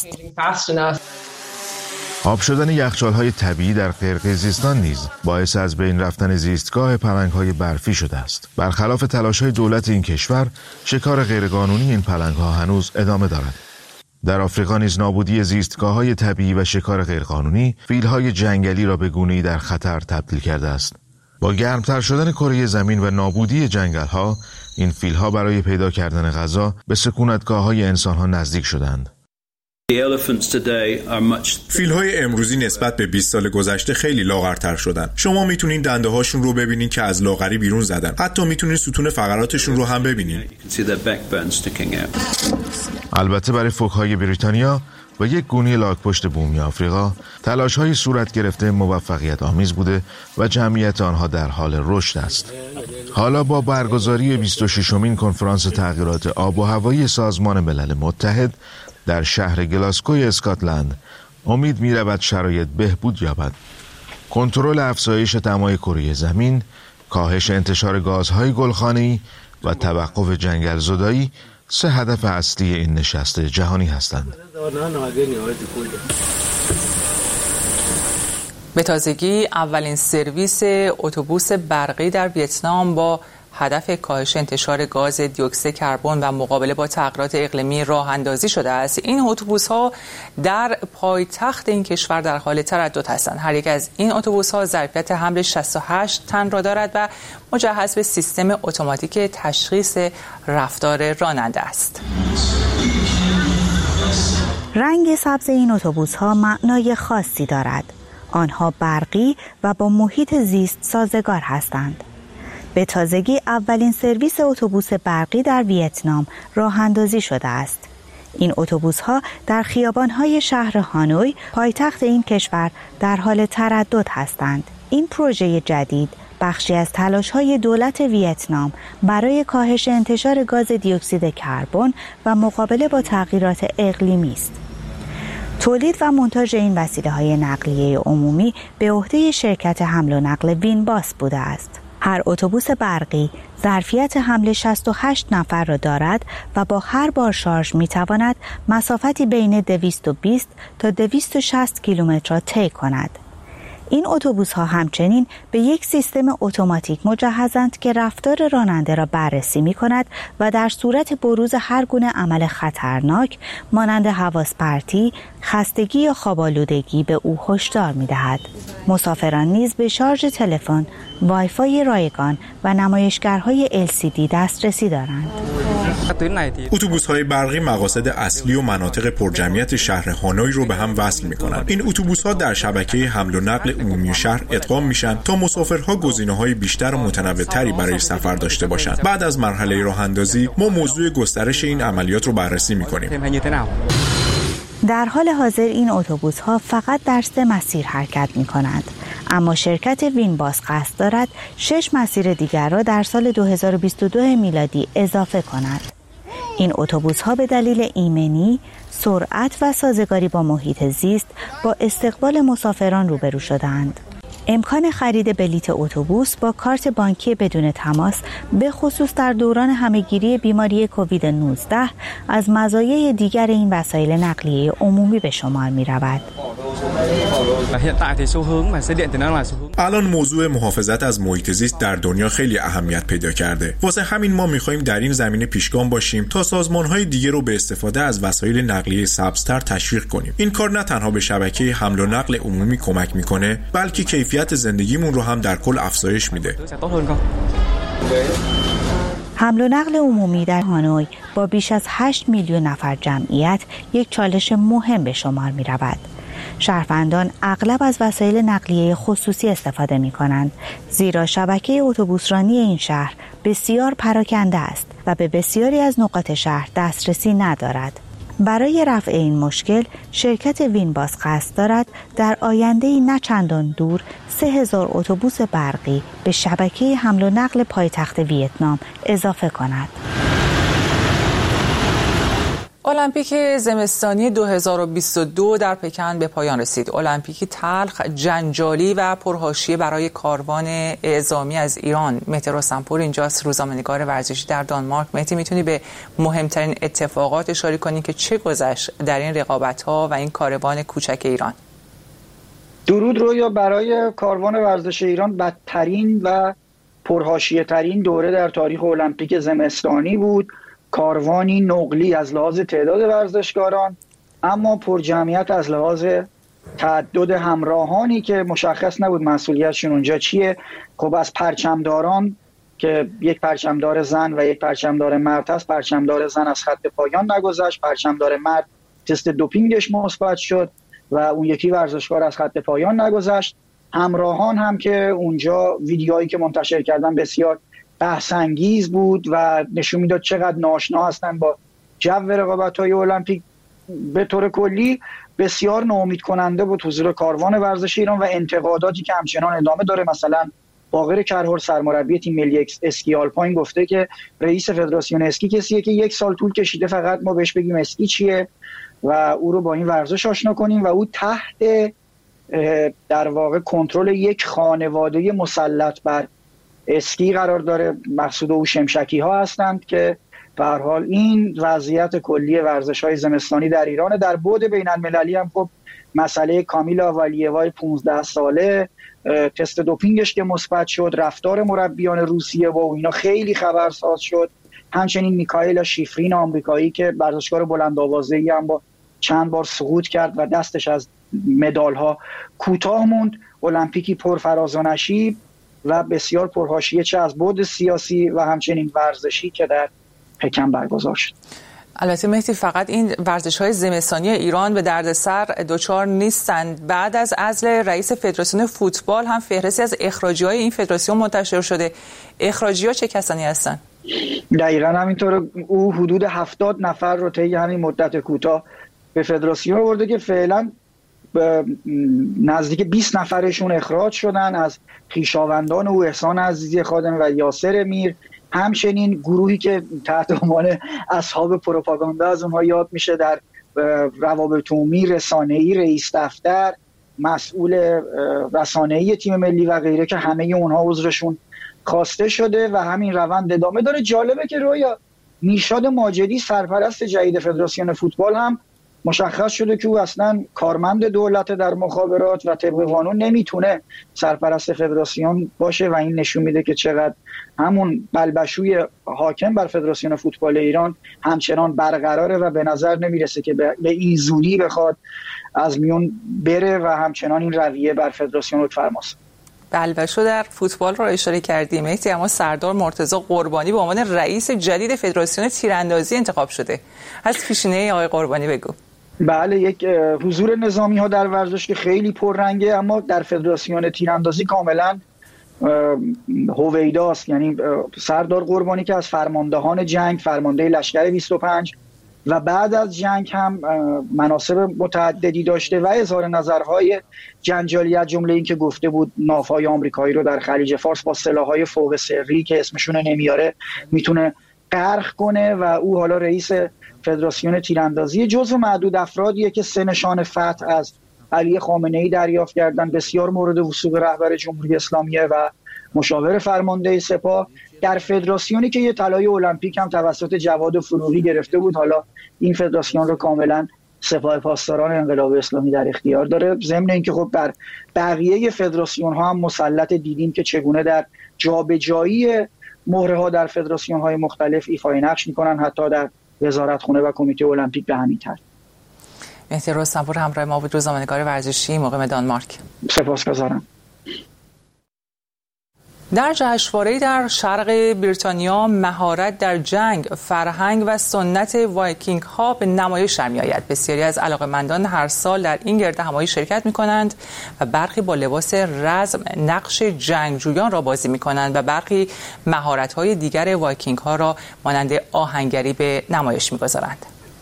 آب شدن یخچال‌های طبیعی در قرقیزستان نیز باعث از بین رفتن زیستگاه پلنگ‌های برفی شده است. برخلاف تلاش‌های دولت این کشور، شکار غیرقانونی این پلنگ‌ها هنوز ادامه دارد. در آفریقا نیز نابودی زیستگاه‌های طبیعی و شکار غیرقانونی فیل‌های جنگلی را به گونه‌ای در خطر تبدیل کرده است. با گرمتر شدن کره زمین و نابودی جنگل‌ها، این فیل‌ها برای پیدا کردن غذا به سکونتگاه‌های انسان‌ها نزدیک شدند. فیل‌های امروزی نسبت به بیست سال گذشته خیلی لاغرتر شدن. شما میتونین دنده هاشون رو ببینین که از لاغری بیرون زدن. حتی میتونین ستون فقراتشون رو هم ببینین. البته برای فوک‌های بریتانیا و یک گونه لاک‌پشت بومی آفریقا، تلاش‌های صورت گرفته موفقیت آمیز بوده و جمعیت آنها در حال رشد است. حالا با برگزاری بیست و ششمین کنفرانس تغییرات آب و هوایی سازمان ملل متحد در شهر گلاسکوی اسکاتلند، امید می‌رود شرایط بهبود یابد. کنترل افزایش دمای کره زمین، کاهش انتشار گازهای گلخانه‌ای و توقف جنگل زدایی سه هدف اصلی این نشست جهانی هستند. به تازگی اولین سرویس اتوبوس برقی در ویتنام با هدف کاهش انتشار گاز دیوکسید کربن و مقابله با تغییرات اقلیمی راه اندازی شده است. این اتوبوس‌ها در پایتخت این کشور در حال تردد هستند. هر یک از این اتوبوس‌ها ظرفیت حمل شصت و هشت تن را دارد و مجهز به سیستم اتوماتیک تشخیص رفتار راننده است. رنگ سبز این اتوبوس‌ها معنای خاصی دارد. آنها برقی و با محیط زیست سازگار هستند. به تازگی اولین سرویس اتوبوس برقی در ویتنام راه اندازی شده است. این اتوبوس‌ها در خیابان‌های شهر هانوی، پایتخت این کشور، در حال تردد هستند. این پروژه جدید بخشی از تلاش‌های دولت ویتنام برای کاهش انتشار گاز دیوکسید کربن و مقابله با تغییرات اقلیمی است. تولید و مونتاژ این وسیله‌های نقلیه عمومی به عهده شرکت حمل و نقل وینباس بوده است. هر اتوبوس برقی ظرفیت حمل شصت و هشت نفر را دارد و با هر بار شارژ می‌تواند مسافتی بین دویست و بیست تا دویست و شصت کیلومتر را طی کند. این اتوبوس‌ها همچنین به یک سیستم اتوماتیک مجهزند که رفتار راننده را بررسی می‌کند و در صورت بروز هر گونه عمل خطرناک مانند حواس پرتی، خستگی یا خواب‌آلودگی به او هشدار می‌دهد. مسافران نیز به شارژ تلفن، وایفای رایگان و نمایشگرهای ال سی دی دسترسی دارند. اتوبوس‌های برقی مقاصد اصلی و مناطق پرجمعیت شهر هانوی رو به هم وصل می‌کنند. این اتوبوس‌ها در شبکه حمل و نقل عمومی شهر ادغام میشن تا مسافرها گزینه‌های بیشتر و متنوع‌تری برای سفر داشته باشند. بعد از مرحله راه‌اندازی ما موضوع گسترش این عملیات رو بررسی می‌کنیم. در حال حاضر این اتوبوس‌ها فقط در سه مسیر حرکت می‌کنند، اما شرکت وینباس قصد دارد شش مسیر دیگر را در سال دو هزار و بیست و دو میلادی اضافه کند. این اتوبوس‌ها به دلیل ایمنی، سرعت و سازگاری با محیط زیست با استقبال مسافران روبرو شدند. امکان خرید بلیت اتوبوس با کارت بانکی بدون تماس، به خصوص در دوران همهگیری بیماری کووید نوزده، از مزایای دیگر این وسایل نقلیه عمومی به شمار می رود. الان موضوع محافظت از محیط زیست در دنیا خیلی اهمیت پیدا کرده. واسه همین ما می‌خوایم در این زمینه پیشگام باشیم تا سازمان‌های دیگه رو به استفاده از وسایل نقلیه سبزتر تشویق کنیم. این کار نه تنها به شبکه حمل و نقل عمومی کمک می‌کنه، بلکه کیفیت زندگیمون رو هم در کل افزایش میده. حمل و نقل عمومی در هانوی با بیش از هشت میلیون نفر جمعیت یک چالش مهم به شمار می رود. شهروندان اغلب از وسایل نقلیه خصوصی استفاده می کنند، زیرا شبکه اتوبوسرانی این شهر بسیار پراکنده است و به بسیاری از نقاط شهر دسترسی ندارد. برای رفع این مشکل، شرکت وینباس قصد دارد در آینده‌ای نه چندان دور سه هزار اتوبوس برقی به شبکه حمل و نقل پایتخت ویتنام اضافه کند. المپیک زمستانی دو هزار و بیست و دو در پکن به پایان رسید. المپیک تلخ، جنجالی و پرحاشیه برای کاروان اعزامی از ایران. مهدی رستمپور اینجاست، روزنامه‌نگار ورزشی در دانمارک. مهدی، میتونی به مهمترین اتفاقات اشاره کنی که چه گذشت در این رقابت‌ها و این کاروان کوچک ایران؟ درود رویا. برای کاروان ورزش ایران بدترین و پرحاشیه ترین دوره در تاریخ المپیک زمستانی بود. کاروانی نقلی از لحاظ تعداد ورزشکاران، اما پر جمعیت از لحاظ تعدد همراهانی که مشخص نبود مسئولیتشون اونجا چیه. خب از پرچمداران که یک پرچمدار زن و یک پرچمدار مرد هست، پرچمدار زن از خط پایان نگذشت، پرچمدار مرد تست دوپینگش مثبت شد و اون یکی ورزشکار از خط پایان نگذشت. همراهان هم که اونجا ویدیوهایی که منتشر کردن بسیار بحث انگیز بود و نشون میداد چقدر ناآشنا هستن با جو رقابت‌های المپیک. به طور کلی بسیار ناامید کننده بود حضور کاروان ورزش ایران و انتقاداتی که همچنان ادامه داره. مثلا باقر کرهر سرمربی تیم ملی اسکی آلپاین گفته که رئیس فدراسیون اسکی کسیه که یک سال طول کشیده فقط ما بهش بگیم اسکی چیه و او رو با این ورزش آشنا کنیم و او تحت در واقع کنترل یک خانواده مسلط بر اسکی قرار داره. مقصود او شمشکی ها هستند که به هر حال این وضعیت کلی ورزش‌های زمستانی در ایران. در بعد بین‌المللی هم خب مسئله کامیلا والیوای پانزده ساله، تست دوپینگش که مثبت شد، رفتار مربیان روسیه با اینا خیلی خبرساز شد. همچنین میکائیل شیفرین آمریکایی که ورزشکار بلند آوازه‌ای هم با چند بار سقوط کرد و دستش از مدال‌ها کوتاه موند. المپیکی پرفراز و نشیب و بسیار پرحاشیه چه از بعد سیاسی و همچنین ورزشی که در پکن برگزار شد. البته مهدی فقط این ورزش‌های زمستانی ایران به دردسر دچار نیستند. بعد از عزل رئیس فدراسیون فوتبال هم فهرستی از اخراجی‌های این فدراسیون منتشر شده. اخراجی‌ها چه کسانی هستند؟ دقیقاً همینطور. او حدود هفتاد نفر رو طی همین مدت کوتاه به فدراسیون آورده که فعلا نزدیک بیست نفرشون اخراج شدن، از خویشاوندان او احسان عزیزی خادم و یاسر میر. همچنین گروهی که تحت عنوان اصحاب پروپاگاندا از اونها یاد میشه در روابط عمومی، رسانه‌ای، رئیس دفتر، مسئول رسانه‌ای تیم ملی و غیره که همه اونها عذرشون خواسته شده و همین روند ادامه داره. جالبه که رویا میشاد ماجدی سرپرست جدید فدراسیون فوتبال هم مشخص شده که او اصلا کارمند دولت در مخابرات و طبق قانون نمیتونه سرپرست فدراسیون باشه و این نشون میده که چقدر همون بلبشوی حاکم بر فدراسیون فوتبال ایران همچنان برقراره و به نظر نمیرسه که به این زودی بخواد از میون بره و همچنان این رویه بر فدراسیون رو فرماست. بلبشو در فوتبال رو اشاره کردیم مهدی، اما سردار مرتضی قربانی به عنوان رئیس جدید فدراسیون تیراندازی انتخاب شده. از پیشینه آقای قربانی بگو. بله، یک حضور نظامی ها در ورزش که خیلی پررنگه، اما در فدراسیون تیراندازی کاملا هویداست. یعنی سردار قربانی که از فرماندهان جنگ، فرمانده لشکر بیست و پنج و بعد از جنگ هم مناصب متعددی داشته و اظهار نظرهای جنجالی از جمله این که گفته بود ناوهای آمریکایی رو در خلیج فارس با سلاح‌های فوق سری که اسمشون نمیاره میتونه غرق کنه و او حالا رئیس فدراسیون تیراندازی جزو معدود افرادیه که سه نشان فتح از علی خامنه‌ای دریافت کردن. بسیار مورد وثوق رهبر جمهوری اسلامیه و مشاور فرمانده سپاه. در فدراسیونی که یه طلای المپیک هم توسط جواد فروغی گرفته بود، حالا این فدراسیون رو کاملا سپاه پاسداران انقلاب اسلامی در اختیار داره. ضمن اینکه خب در بقیه فدراسیون ها هم مسلط دیدیم که چگونه در جابجایی مهره ها در فدراسیون های مختلف ایفای نقش میکنن، حتی در وزارتخونه و کمیته المپیک به همین ترتیب. مهدی رستمپور همراه ما بود، روزنامه‌نگار ورزشی مقیم دانمارک. سپاسگزارم. در جشنواره‌ای در شرق بریتانیا مهارت در جنگ، فرهنگ و سنت وایکینگ ها به نمایش می‌آید. بسیاری از علاقه‌مندان هر سال در این گردهمایی شرکت می‌کنند و برخی با لباس رزم نقش جنگجویان را بازی می‌کنند و برخی مهارت‌های دیگر وایکینگ ها را مانند آهنگری به نمایش می‌گذارند.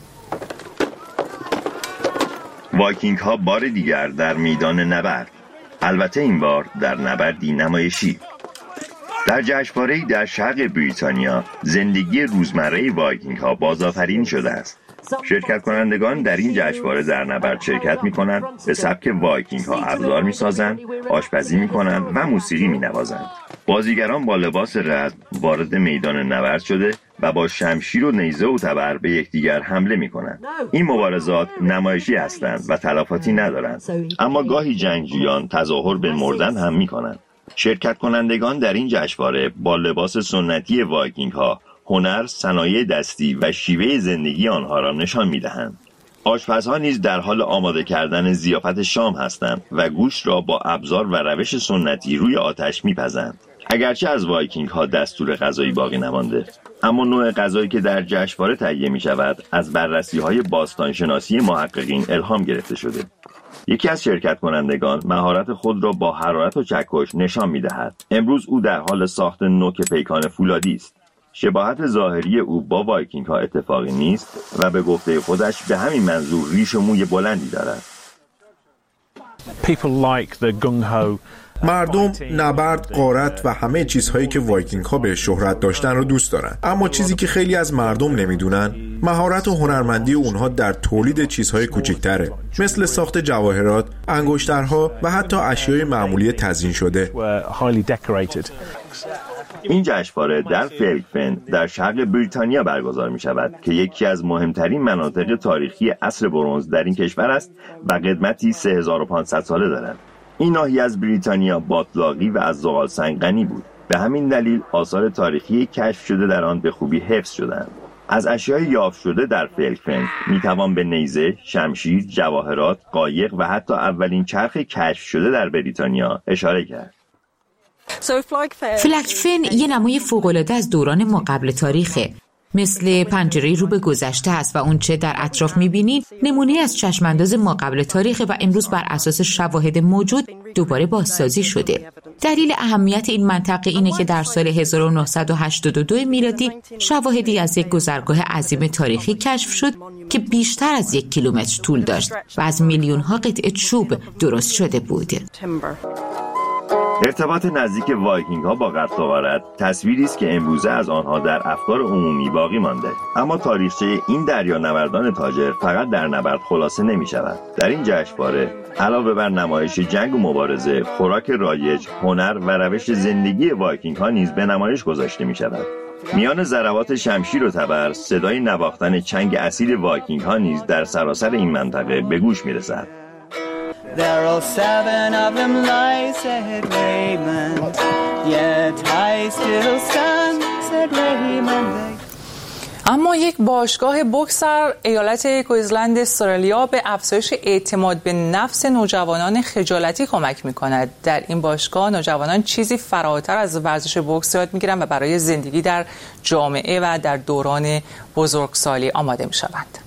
وایکینگ ها بار دیگر در میدان نبرد، البته این بار در نبردی نمایشی. در جشنواره‌ای در شرق بریتانیا زندگی روزمره وایکینگ ها بازآفرین شده است. شرکت کنندگان در این جشنواره در نبرد شرکت می کنند، به سبک وایکینگ ها ابزار می سازند، آشپزی می کنند و موسیقی می نوازند. بازیگران با لباس رزم وارد میدان نبرد شده و با شمشیر و نیزه و تبر به یکدیگر حمله می کنند. این مبارزات نمایشی هستند و تلفاتی ندارند، اما گاهی جنگجویان تظاهر به مردن هم می کنند. شرکت کنندگان در این جشنواره با لباس سنتی وایکینگ ها هنر، صنایع دستی و شیوه زندگی آنها را نشان می دهند. آشپزها نیز در حال آماده کردن ضیافت شام هستند و گوشت را با ابزار و روش سنتی روی آتش می‌پزند. اگرچه از وایکینگ ها دستور غذایی باقی نمانده، اما نوع غذایی که در جشنواره تهیه می شود از بررسی های باستانشناسی محققین الهام گرفته شده. یکی از شرکت کنندگان مهارت خود را با حرارت و چکش نشان می دهد. امروز او در حال ساخت نوک پیکان فولادی است. شباهت ظاهری او با وایکینگ ها اتفاقی نیست و به گفته خودش به همین منظور ریش و موی بلندی دارد. مردم نبرد، غارت و همه چیزهایی که وایکینگ ها به شهرت داشتن رو دوست دارن. اما چیزی که خیلی از مردم نمیدونن مهارت و هنرمندی اونها در تولید چیزهای کوچکتره، مثل ساخت جواهرات، انگشترها و حتی اشیای معمولی تزیین شده. این جشنواره در فلکفن در شرق بریتانیا برگزار می شود که یکی از مهمترین مناطق تاریخی عصر برنز در این کشور است و قدمتی سه هزار و پانصد ساله دارد. این ناحیه از بریتانیا باتلاقی و از زغال سنگ غنی بود. به همین دلیل آثار تاریخی کشف شده در آن به خوبی حفظ شدند. از اشیای یافت شده در فلکفن می توان به نیزه، شمشیر، جواهرات، قایق و حتی اولین چرخ کشف شده در بریتانیا اشاره کرد. فلکفن یه نمای فوق‌العاده از دوران ما قبل تاریخه. مثل پنجره رو به گذشته است و اون چه در اطراف می‌بینید نمونه از چشمانداز ما قبل تاریخ و امروز بر اساس شواهد موجود دوباره بازسازی شده. دلیل اهمیت این منطقه اینه که در سال هزار و نهصد و هشتاد و دو میلادی شواهدی از یک گذرگاه عظیم تاریخی کشف شد که بیشتر از یک کیلومتر طول داشت و از میلیون‌ها قطعه چوب درست شده بود. ارتباط نزدیک وایکینگ ها با قتل و غارت تصویری است که امروزه از آنها در افکار عمومی باقی مانده. اما تاریخچه این دریانوردان تاجر فقط در نبرد خلاصه نمی شود. در این جشنواره علاوه بر نمایش جنگ و مبارزه، خوراک رایج، هنر و روش زندگی وایکینگ ها نیز به نمایش گذاشته می شود. میان ضربات شمشیر و تبر، صدای نواختن چنگ اصیل وایکینگ ها نیز در سراسر این منطقه به گوش می رسد. There are seven of them lie, said Raymond. Yet I still stand, said Raymond. اما یک باشگاه بوکس در ایالت کوینزلند استرالیا به افزایش اعتماد به نفس نوجوانان خجالتی کمک می‌کند. در این باشگاه نوجوانان چیزی فراتر از ورزش بوکس یاد می‌گیرند و برای زندگی در جامعه و در دوران بزرگسالی آماده می‌شوند.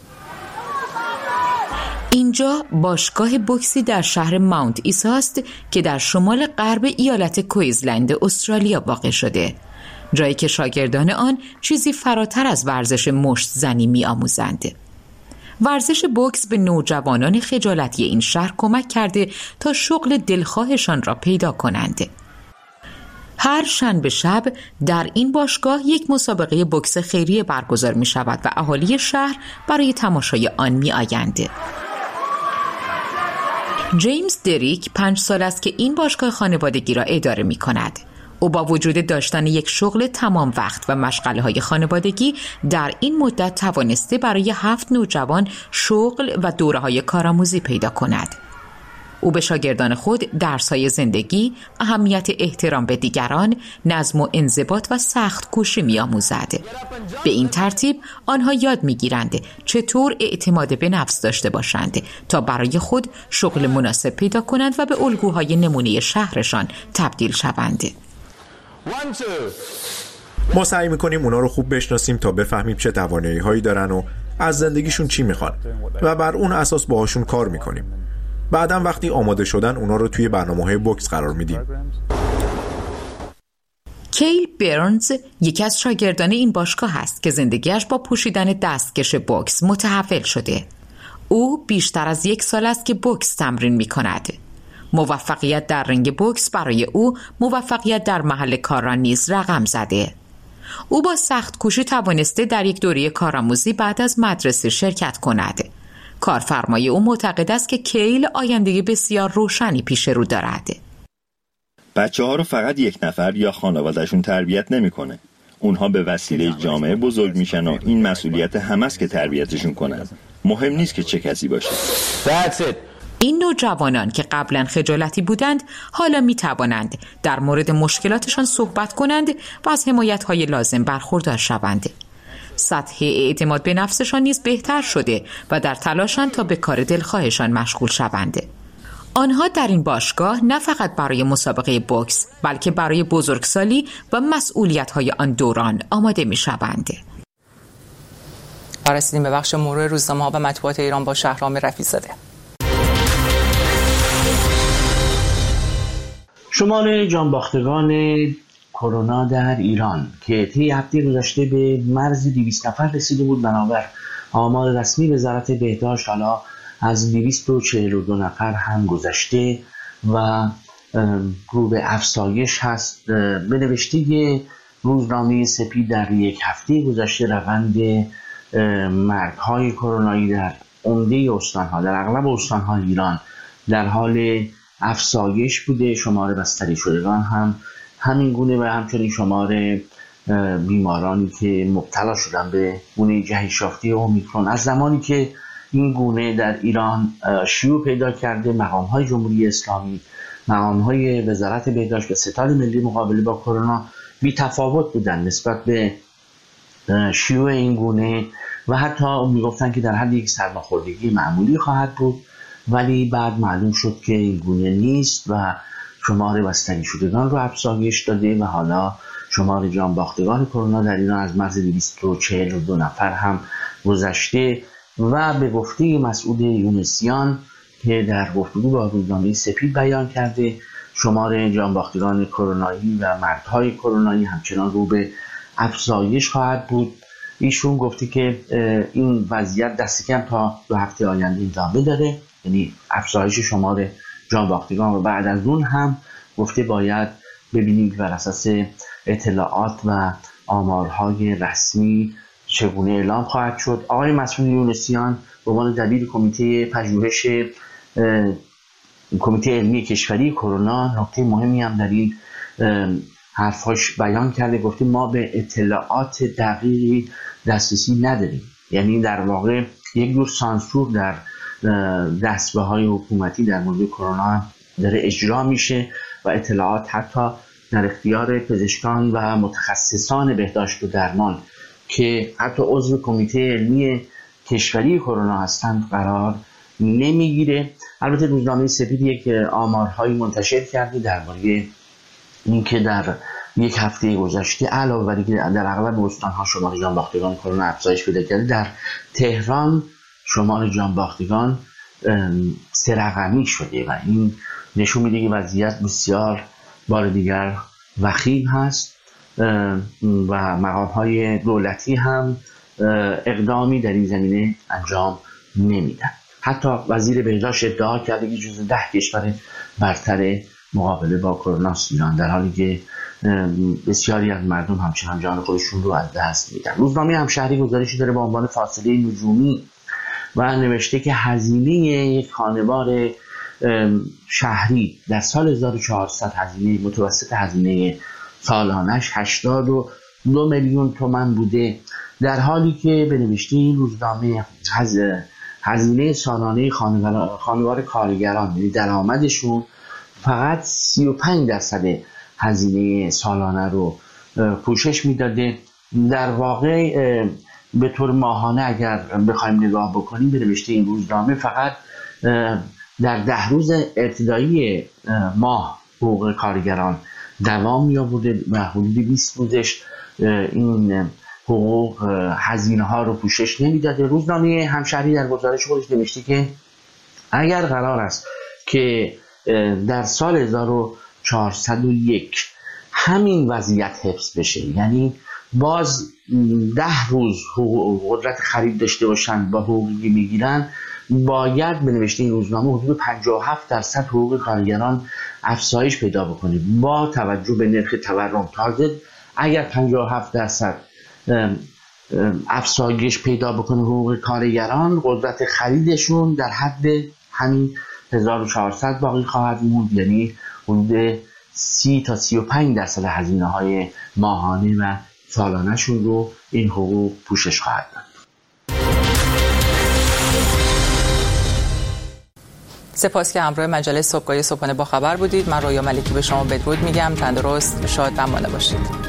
اینجا باشگاه بوکسی در شهر ماونت ایسا است که در شمال غرب ایالت کوینزلند استرالیا واقع شده، جایی که شاگردان آن چیزی فراتر از ورزش مشت زنی می آموزند. ورزش بوکس به نوجوانان خجالتی این شهر کمک کرده تا شغل دلخواهشان را پیدا کنند. هر شنبه شب در این باشگاه یک مسابقه بوکس خیریه برگزار می شود و اهالی شهر برای تماشای آن می آیند. جیمز دریک پنج سال است که این باشگاه خانوادگی را اداره می کند. او با وجود داشتن یک شغل تمام وقت و مشغله های خانوادگی در این مدت توانسته برای هفت نوجوان شغل و دوره های کارآموزی پیدا کند. او به شاگردان خود درس‌های زندگی، اهمیت احترام به دیگران، نظم و انضباط و سخت کوشی می‌آموزد. به این ترتیب آنها یاد می‌گیرند چطور اعتماد به نفس داشته باشند تا برای خود شغل مناسب پیدا کنند و به الگوهای نمونه شهرشان تبدیل شوند. ما سعی می‌کنیم اونا رو خوب بشناسیم تا بفهمیم چه توانایی‌هایی دارن و از زندگیشون چی می‌خوان و بر اون اساس باهاشون کار می‌کنیم. بعدم وقتی آماده شدن اونا رو توی برنامه‌های بوکس قرار میدیم. کیل برنز یکی از شاگردان این باشگاه است که زندگیش با پوشیدن دستکش بوکس متحول شده. او بیشتر از یک سال است که بوکس تمرین می کند. موفقیت در رنگ بوکس برای او موفقیت در محل کار را نیز رقم زده. او با سخت کوشی توانسته در یک دوره کارآموزی بعد از مدرسه شرکت کند. کارفرمای او معتقد است که کیل آینده بسیار روشنی پیش رو دارد. بچه ها رو فقط یک نفر یا خانوادهشون تربیت نمی‌کنه. اونها به وسیله جامعه بزرگ میشن و این مسئولیت همه است که تربیتشون کنن. مهم نیست که چه کسی باشه. این نوجوانان که قبلا خجالتی بودند حالا می توانند در مورد مشکلاتشان صحبت کنند و از حمایت‌های لازم برخوردار شوند. سطح اعتماد به نفسشان نیز بهتر شده و در تلاشند تا به کار دلخواهشان مشغول شوند. آنها در این باشگاه نه فقط برای مسابقه بوکس بلکه برای بزرگسالی و مسئولیت‌های آن دوران آماده می‌شوند. رسیدیم به بخش مرور روزنامه‌ها و مطبوعات ایران با شهرام رفیع‌زاده. شمار جانباختگان کرونا در ایران که طی هفته گذشته به مرز دویست نفر رسیده بود، بنابر آمار رسمی وزارت بهداشت حالا از دویست و چهل و دو نفر هم گذشته و رو به افزایش هست. به نوشته روزنامه سپید در یک هفته گذشته روند مرگ‌های کرونایی در عمده استان‌ها، در اغلب استان‌های ایران در حال افزایش بوده. شمار بستری شدگان هم همین گونه و همچنین شمار بیمارانی که مبتلا شدن به گونه جهش یافته اومیکرون. از زمانی که این گونه در ایران شیوع پیدا کرده، مقام‌های جمهوری اسلامی، مقام‌های وزارت بهداشت و ستاد ملی مقابله با کرونا بی تفاوت بودن نسبت به شیوع این گونه و حتی میگفتن که در حد یک سرماخوردگی معمولی خواهد بود، ولی بعد معلوم شد که این گونه نیست و شمار بستری شدگان رو افزایش داده و حالا شمار جانباختگان کرونا در ایران از مرز دویست و چهل و دو نفر هم گذشته و به گفته مسعود یونسیان که در گفتگو با روزنامه سپید بیان کرده، شمار جانباختگان کرونایی و مردهای کرونایی همچنان رو به افزایش خواهد بود. ایشون گفته که این وضعیت دست کم تا دو هفته آینده ادامه داره، یعنی افزایش شمار جانباختگان و بعد از اون هم گفته باید ببینیم بر اساس اطلاعات و آمارهای رسمی چگونه اعلام خواهد شد. آقای مسعود یونسیان به عنوان دبیر کمیته پژوهش کمیته علمی کشوری کرونا نکته مهمی هم در این حرفاش بیان کرده. گفته ما به اطلاعات دقیقی دسترسی نداریم، یعنی در واقع یک جور سانسور در دستگاه‌های حکومتی در مورد کرونا داره اجرا میشه و اطلاعات حتی در اختیار پزشکان و متخصصان بهداشت و درمان که حتی عضو کمیته علمی کشوری کرونا هستند قرار نمیگیره. البته روزنامه سپید یک آمارهایی منتشر کرده درباره اینکه در یک هفته گذشته علاوه بر اینکه در اغلب استان‌ها شمار جانباختگان کرونا افزایش پیدا کرده، در تهران شمار جانباختگان سه رقمی شده و این نشون میده که وضعیت بسیار بار دیگر وخیم هست و مقام‌های دولتی هم اقدامی در این زمینه انجام نمیدن. حتی وزیر بهداشت ادعا کرده که جزو ده کشور برتر مقابله با کرونا است ایران، در حالی که بسیاری از مردم همچنان جان خودشون رو از دست میدن. روزنامه همشهری گزارشی داره با عنوان فاصله نجومی و نوشته که هزینه یک خانوار شهری در سال هزار و چهارصد هزینه متوسط هزینه سالانش هشتاد و دو میلیون تومان بوده، در حالی که به نوشته این روزنامه هزینه سالانه خانوار, خانوار کارگران یعنی درآمدشون فقط سی و پنج درصد هزینه سالانه رو پوشش میداده. در واقع به طور ماهانه اگر بخوایم نگاه بکنیم به نوشته این روزنامه فقط در ده روز ابتدایی ماه حقوق کارگران دوام می‌آورده و حدود بیست روزش این حقوق هزینه ها رو پوشش نمیداده. روزنامه همشهری در گزارش خودش نوشته که اگر قرار است که در سال هزار و چهارصد و یک همین وضعیت حفظ بشه، یعنی باز ده روز قدرت خرید داشته باشند با حقوقی که میگیرن، باید به نوشته این روزنامه حدود پنجاه و هفت درصد حقوق کارگران افزایش پیدا بکنه با توجه به نرخ تورم. تازه اگر پنجاه و هفت درصد افزایش پیدا بکنه حقوق کارگران، قدرت خریدشون در حد همین هزار و چهارصد باقی خواهد موند، یعنی حدود سی تا سی و پنج درصد هزینه های ماهانه و سالانه شون رو این حقوق پوشش خواهد داد. سپاس که همراه مجله صبحگاهی صبحانه با خبر بودید. من رویا ملکی به شما بدرود میگم. تندرست، شاد و مانده باشید.